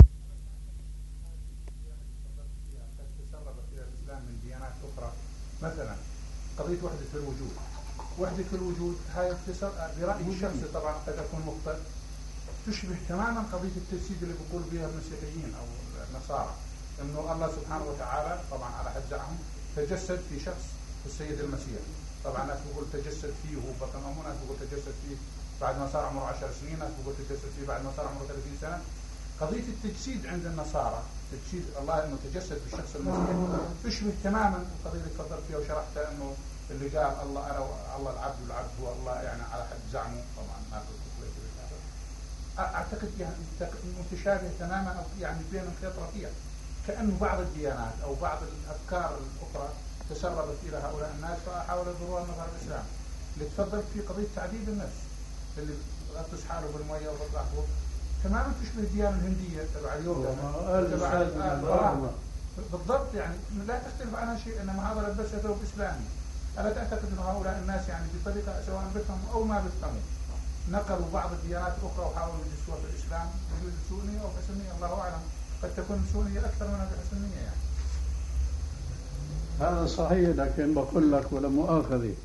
مثلا قضية وحدة الوجود، وحدة الوجود هاي برأي الشخصي طبعا قد أكون مخطئ، تشبه تماما قضية التجسيد اللي بيقول بها المسيحيين أو النصارى، إنه الله سبحانه وتعالى طبعا على حد زعمهم تجسد في شخص السيد المسيح. طبعا ناس بيقول تجسد فيه وهو بطن أمه، ناس بيقول تجسد فيه بعد ما صار عمره 10 سنين، ناس بيقول تجسد فيه بعد ما صار عمره 30 سنة. قضية التجسيد عند النصارى، تجسيد الله انه تجسد في الشخص المسيحي، تشبه تماما القضية اللي تفضلت فيها وشرحتها، انه اللي قال الله أنا الله العبد والعبد هو الله يعني على حد زعمه طبعا ما كنت أعتقد يعني متشابه تماما أو يعني بين الخيط رفيع، كأنه بعض الديانات أو بعض الأفكار الأخرى تسربت إلى هؤلاء الناس فحاولوا يضروها مظهر الإسلام. اللي تفضل في قضية تعذيب النفس اللي غطس حاله بالمية وبالبحر تماما تشبه الديانة الهندية تبع اليوم بالضبط، يعني لا تختلف عنها شيء، إنما هذا لبسه ثوب إسلامي. ألا تعتقد أن هؤلاء الناس يعني بطريقة سواء بفهموا أو ما بفهموا نقلوا بعض الديانات الأخرى وحاولوا يجسوها في الإسلام ويجوز سنية أو حسنية الله أعلم، قد تكون سنية أكثر منها بحسنية يعني. هذا صحيح، لكن بقول لك ولا مؤاخذة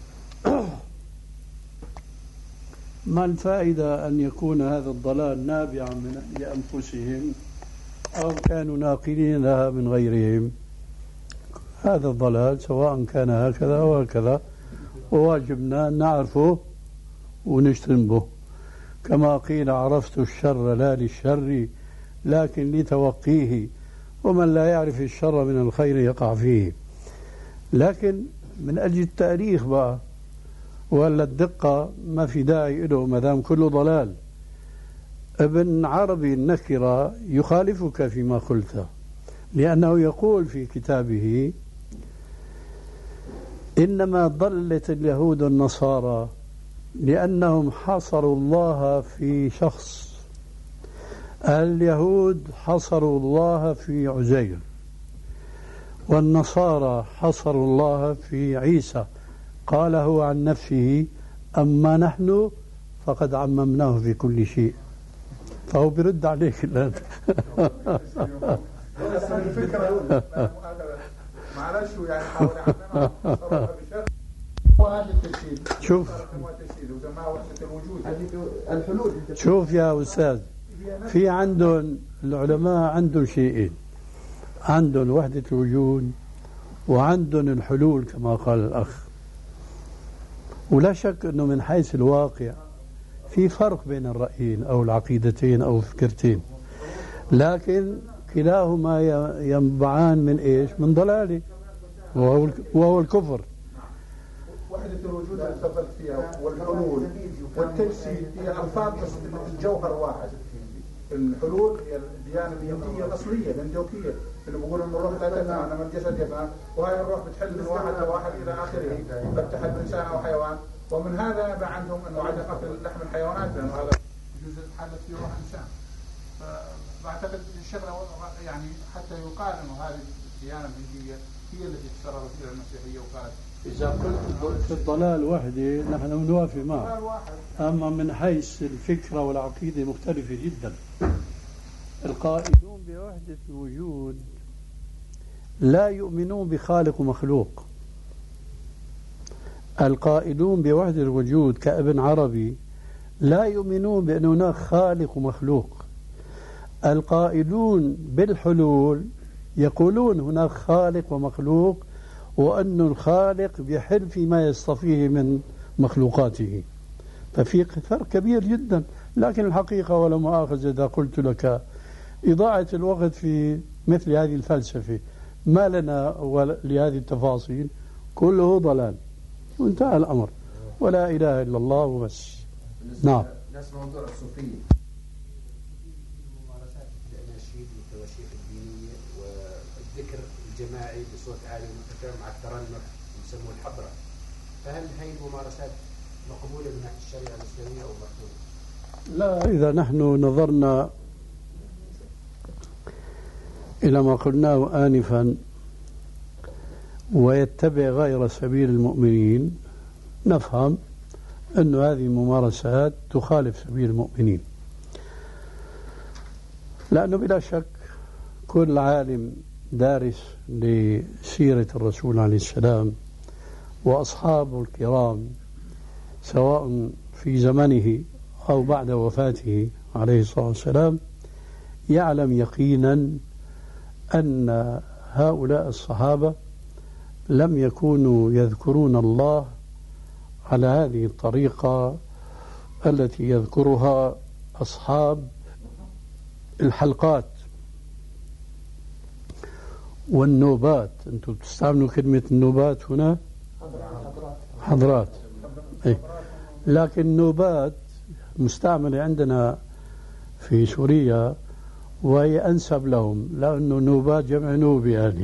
ما الفائدة أن يكون هذا الضلال نابعا من أنفسهم أو كانوا ناقلين لها من غيرهم؟ هذا الضلال سواء كان هكذا أو هكذا وواجبنا أن نعرفه ونجتنبه، كما قيل عرفت الشر لا للشر لكن لتوقيه، ومن لا يعرف الشر من الخير يقع فيه. لكن من أجل التاريخ بقى ولا الدقة ما في داعي له ما دام كله ضلال. ابن عربي النكرة يخالفك فيما قلت، لأنه يقول في كتابه إنما ضلت اليهود النصارى لأنهم حصروا الله في شخص. اليهود حصروا الله في عزير، والنصارى حصروا الله في عيسى، قال هو عن نفسه أما نحن فقد عممناه في كل شيء. فهو برد عليك الآن. معلش يعني حاول شوف شوف يا أستاذ، في عندهم العلماء عندهم شيئين، عندهم وحدة الوجود وعندهم الحلول كما قال الأخ. ولا شك أنه من حيث الواقع في فرق بين الرأيين أو العقيدتين أو الفكرتين، لكن كلاهما ينبعان من إيش؟ من ضلاله وهو الكفر. وحدة الوجود اللي تفضلت فيها والحلول والتجسيد هي ألفاظ بس الجوهر واحد. الحلول هي الديانة الهندية الأصلية الهندوكية اللي بيقولوا إن الروح لا تفنى إنما الجسد يفنى، وهي الروح بتحل من واحد لواحد إلى آخره، قد تحل إنسان أو حيوان. ومن هذا نبع عندهم إنه عدم أكل لحم الحيوانات لأنه هذا جزء حلت فيه روح إنسان. فأعتقد الشغلة يعني حتى يقال إنه هذه الديانة الهندية هي التي تسربت إلى المسيحية وقالت. إذا قلت في الضلال وحده نحن نوافق معه، أما من حيث الفكرة والعقيدة مختلفة جدا. القائلون بوحدة الوجود لا يؤمنون بخالق ومخلوق. القائلون بوحدة الوجود كابن عربي لا يؤمنون بأن هناك خالق ومخلوق. القائلون بالحلول يقولون هناك خالق ومخلوق، وأن الخالق بيحل فيما يصطفيه من مخلوقاته. ففي فرق كبير جدا. لكن الحقيقة ولا مؤاخذة إذا قلت لك إضاعة الوقت في مثل هذه الفلسفة ما لنا لهذه التفاصيل، كله ضلال وانتهى الأمر، ولا إله إلا الله وبس. نعم. نفس موضوع الصوفية، ممارسات الأناشيد والتواشيح الدينية والذكر الجماعي بصوت عالي ومرتفع مع الترنح يسموه الحضرة، فهل هي الممارسات مقبولة من ناحية الشريعة الإسلامية أو مرفوضة؟ لا، إذا نحن نظرنا إلى ما قلناه آنفا ويتبع غير سبيل المؤمنين نفهم أن هذه الممارسات تخالف سبيل المؤمنين، لأنه بلا شك كل عالم دارس لسيرة الرسول عليه السلام وأصحابه الكرام سواء في زمنه أو بعد وفاته عليه الصلاة والسلام يعلم يقينا أن هؤلاء الصحابة لم يكونوا يذكرون الله على هذه الطريقة التي يذكرها أصحاب الحلقات والنوبات. أنتم تستعملوا كلمة النوبات هنا؟ حضرات. إيه. لكن نوبات مستعملة عندنا في سوريا وهي أنسب لهم، لأنه نوبات جمع نوبي يعني.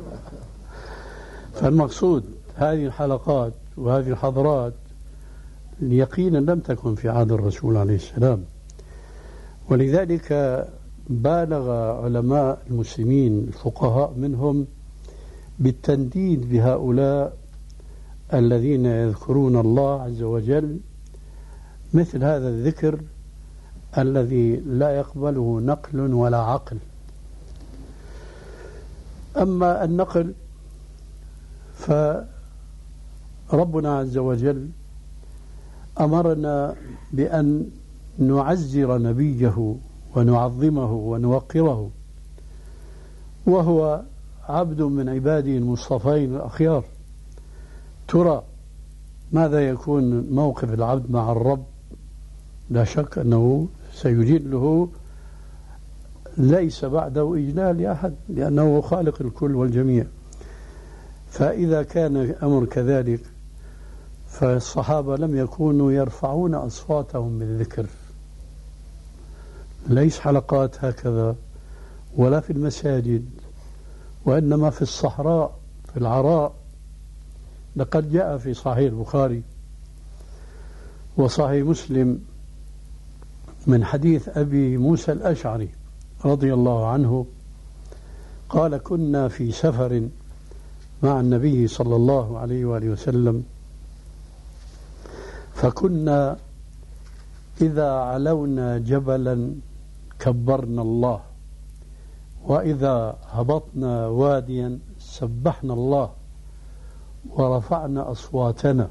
فالمقصود هذه الحلقات وهذه الحضرات يقينا لم تكن في عهد الرسول عليه السلام، ولذلك بالغ علماء المسلمين الفقهاء منهم بالتنديد بهؤلاء الذين يذكرون الله عز وجل مثل هذا الذكر الذي لا يقبله نقل ولا عقل. أما النقل فربنا عز وجل أمرنا بأن نعزر نبيه ونعظمه ونوقره، وهو عبد من عباده المصطفين الأخيار. ترى ماذا يكون موقف العبد مع الرب؟ لا شك أنه سيجله، ليس بعده إجلال لأحد، لأنه خالق الكل والجميع. فإذا كان الأمر كذلك فالصحابة لم يكونوا يرفعون أصواتهم بالذكر، ليس حلقات هكذا ولا في المساجد، وإنما في الصحراء في العراء. لقد جاء في صحيح البخاري وصحيح مسلم من حديث أبي موسى الأشعري رضي الله عنه قال: كنا في سفر مع النبي صلى الله عليه وآله وسلم، فكنا إذا علونا جبلا كبرنا الله، وإذا هبطنا واديا سبحنا الله ورفعنا أصواتنا.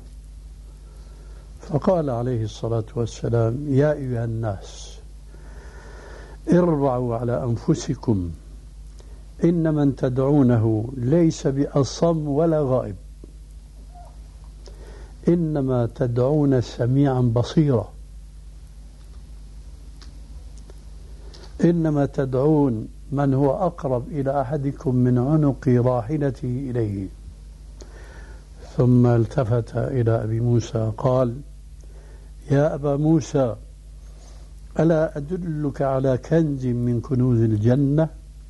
فقال عليه الصلاة والسلام: يا أيها الناس اربعوا على أنفسكم، إن من تدعونه ليس بأصم ولا غائب، إنما تدعون سميعا بصيرا، إنما تدعون من هو أقرب إلى أحدكم من عنق راحلته إليه. ثم التفت إلى أبي موسى قال: يا أبا موسى، ألا أدلك على كنز من كنوز الجنة؟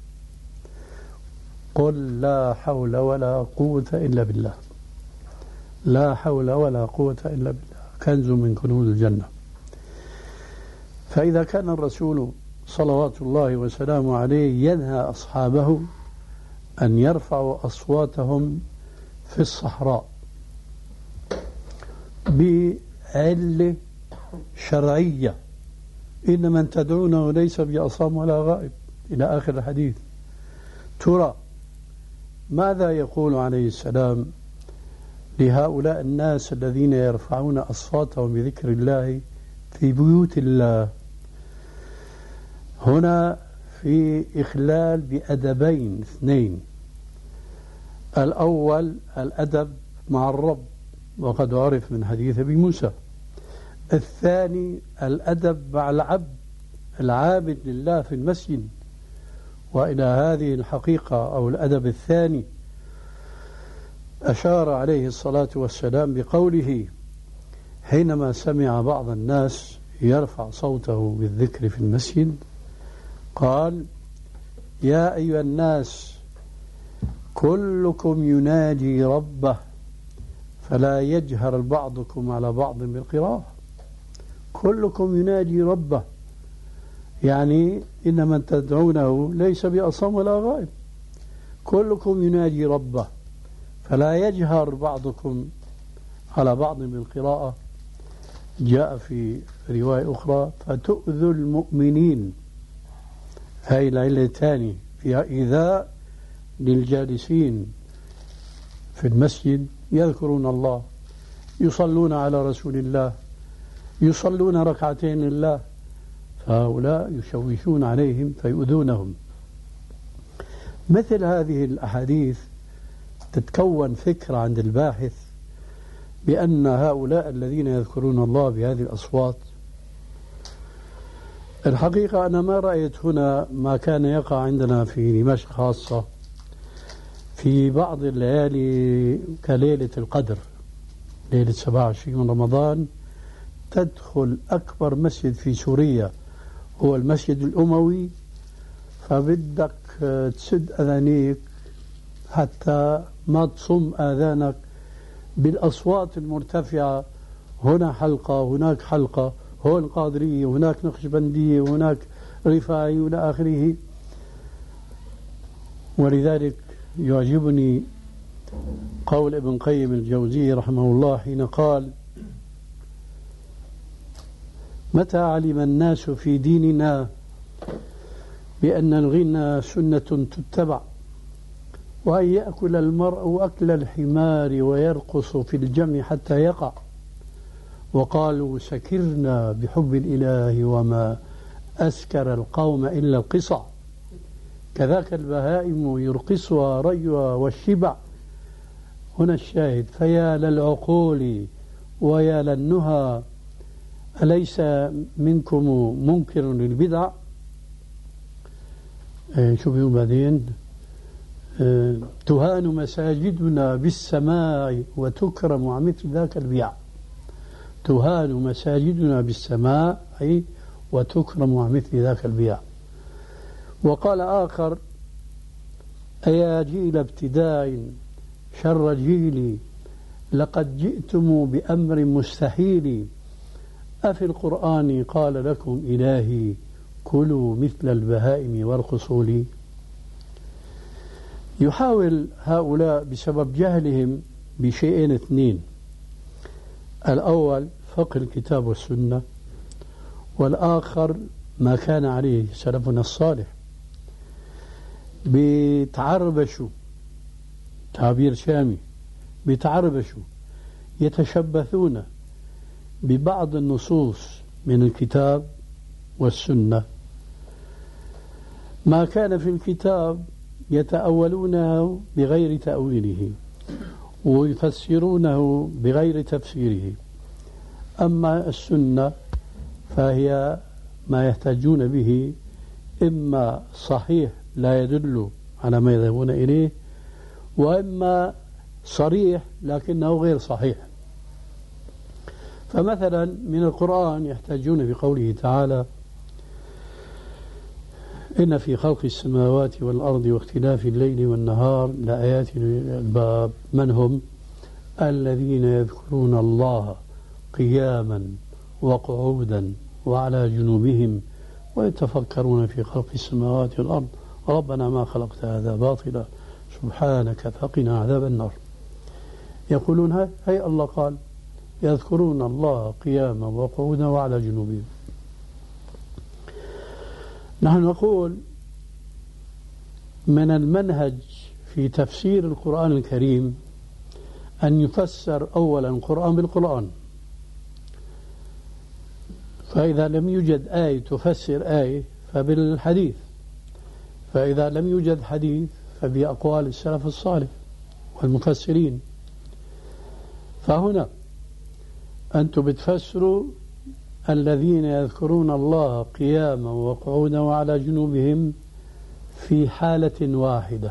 قل لا حول ولا قوة إلا بالله. لا حول ولا قوة إلا بالله، كنز من كنوز الجنة. فإذا كان الرسول صلوات الله وسلامه عليه ينهى أصحابه أن يرفعوا أصواتهم في الصحراء بعلة شرعية، إن من تدعونه ليس بأصم ولا غائب، إلى آخر الحديث، ترى ماذا يقول عليه السلام لهؤلاء الناس الذين يرفعون أصواتهم بذكر الله في بيوت الله؟ هنا في إخلال بأدبين اثنين: الأول الأدب مع الرب، وقد عرف من حديث أبي موسى. الثاني الأدب مع العبد العابد لله في المسجد. وإلى هذه الحقيقة أو الأدب الثاني أشار عليه الصلاة والسلام بقوله حينما سمع بعض الناس يرفع صوته بالذكر في المسجد، قال: يا أيها الناس كلكم يناجي ربه فلا يجهر بعضكم على بعض بالقراءة. كلكم يناجي ربه، يعني إن من تدعونه ليس بأصم ولا غائب، كلكم يناجي ربه فلا يجهر بعضكم على بعض بالقراءة. جاء في رواية أخرى: فتؤذوا المؤمنين. هاي العلة الثانية فيها إيذاء للجالسين في المسجد يذكرون الله، يصلون على رسول الله، يصلون ركعتين لله، فهؤلاء يشوشون عليهم فيؤذونهم. مثل هذه الأحاديث تتكون فكرة عند الباحث بأن هؤلاء الذين يذكرون الله بهذه الأصوات، الحقيقة أنا ما رأيت هنا ما كان يقع عندنا في دمشق خاصة في بعض الليالي كليلة القدر، ليلة 27 من رمضان تدخل أكبر مسجد في سوريا هو المسجد الأموي، فبدك تسد أذانيك حتى ما تصم آذانك بالأصوات المرتفعة، هنا حلقة هناك حلقة، هون قادرية هناك نقشبندية هناك رفاعي وإلى آخره. ولذلك يعجبني قول ابن قيم الجوزية رحمه الله حين قال: متى علم الناس في ديننا بأن الغنى سنة تتبع، وأن يأكل المرء أكل الحمار ويرقص في الجمع حتى يقع، وقالوا سكرنا بحب الإله وما أسكر القوم إلا القصع، كذاك البهائم يرقصها ريها والشبع. هنا الشاهد: فيا للعقول ويا للنهى، أليس منكم منكر للبدع؟ شو بيقول بعدين؟ تهان مساجدنا بالسماع وتكرم عن مثل ذاك البيع. تهان مساجدنا بالسماع أي وتكرم عن مثل ذاك البيع. وقال آخر: أيا جيل ابتداء شر جيلي، لقد جئتم بأمر مستحيل، أفي القرآن قال لكم إلهي كلوا مثل البهائم وارقصوا لي. يحاول هؤلاء بسبب جهلهم بشيئين اثنين: الأول فقه الكتاب والسنة، والآخر ما كان عليه سلفنا الصالح. بيتعربشوا، تعبير شامي، بيتعربشوا يتشبثون ببعض النصوص من الكتاب والسنة، ما كان في الكتاب يتأولونه بغير تأويله ويفسرونه بغير تفسيره، أما السنة فهي ما يحتاجون به إما صحيح لا يدل على ما يذهبون إليه، وإما صريح لكنه غير صحيح. فمثلا من القرآن يحتاجون بقوله تعالى: إن في خلق السماوات والأرض واختلاف الليل والنهار لآيات للألباب. من هم؟ الذين يذكرون الله قياما وقعودا وعلى جنوبهم ويتفكرون في خلق السماوات والأرض ربنا ما خلقت هذا باطلا سبحانك فقنا عذاب النار. يقولون هاي الله قال يذكرون الله قياما وقعودا وعلى جنوبهم. نحن نقول من المنهج في تفسير القرآن الكريم أن يفسر أولا القرآن بالقرآن، فإذا لم يوجد آية تفسر آية فبالحديث، فإذا لم يوجد حديث فبأقوال السلف الصالح والمفسرين. فهنا أنتم بتفسروا الذين يذكرون الله قياما وقعودا وعلى جنوبهم في حالة واحدة.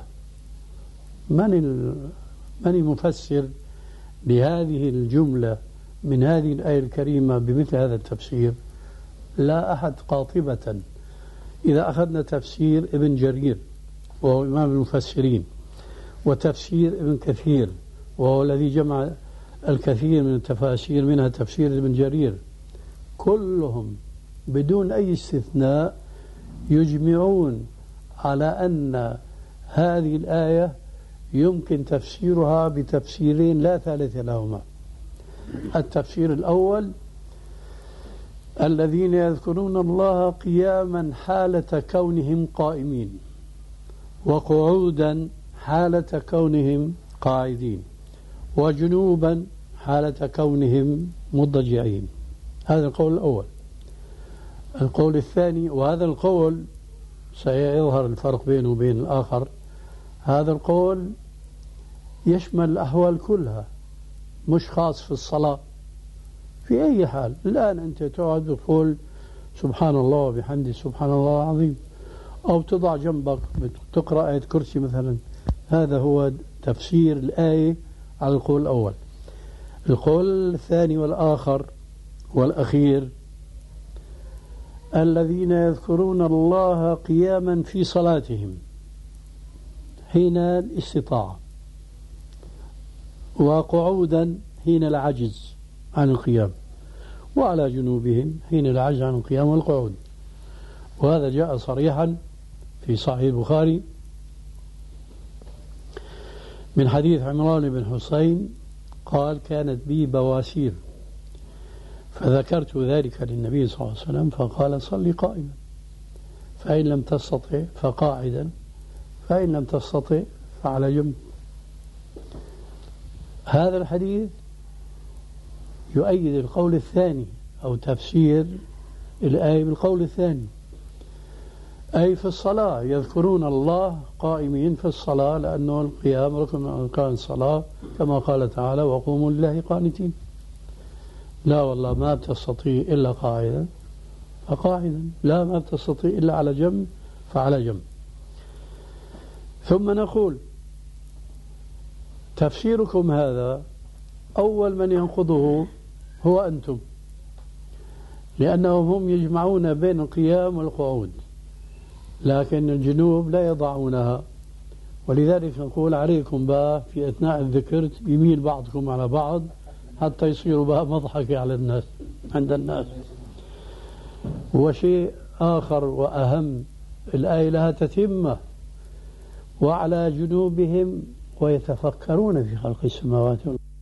من المفسر لهذه الجملة من هذه الآية الكريمة بمثل هذا التفسير؟ لا أحد قاطبة. إذا أخذنا تفسير ابن جرير وهو إمام المفسرين، وتفسير ابن كثير وهو الذي جمع الكثير من التفاسير منها تفسير ابن جرير، كلهم بدون أي استثناء يجمعون على أن هذه الآية يمكن تفسيرها بتفسيرين لا ثالث لهما. التفسير الأول: الذين يذكرون الله قياما حالة كونهم قائمين، وقعودا حالة كونهم قاعدين، وجنوبا حالة كونهم مضجعين. هذا القول الأول. القول الثاني، وهذا القول سيظهر الفرق بينه وبين الآخر، هذا القول يشمل الأحوال كلها، مش خاص في الصلاة، في أي حال. الآن أنت تقعد وتقول سبحان الله وبحمده سبحان الله العظيم، أو تضع جنبك تقرأ آية كرسي مثلا. هذا هو تفسير الآية على القول الأول. القول الثاني والآخر والأخير: الذين يذكرون الله قياما في صلاتهم حين الاستطاعة، وقعودا حين العجز عن القيام، وعلى جنوبهم حين العجز عن القيام والقعود. وهذا جاء صريحا في صحيح البخاري من حديث عمران بن حسين قال: كانت بي بواسير فذكرت ذلك للنبي صلى الله عليه وسلم فقال: صلي قائما، فإن لم تستطع فقاعدا، فإن لم تستطع فعلى جنب. هذا الحديث يؤيد القول الثاني أو تفسير الآية بالقول الثاني، أي في الصلاة يذكرون الله قائمين في الصلاة، لأنه القيام ركن من أركان الصلاة كما قال تعالى: وقوموا لله قانتين. لا والله ما بتستطيع إلا قاعدا فقاعدا، لا ما بتستطيع إلا على جنب فعلى جنب. ثم نقول: تفسيركم هذا أول من ينقضه هو أنتم، لأنهم هم يجمعون بين القيام والقعود، لكن الجنوب لا يضعونها. ولذلك نقول: عليكم بقى في أثناء الذكر يميل بعضكم على بعض حتى يصيروا بقى مضحكة على الناس عند الناس. وشيء آخر وأهم: الآية لها تتمة: وعلى جنوبهم ويتفكرون في خلق السماوات والأرض.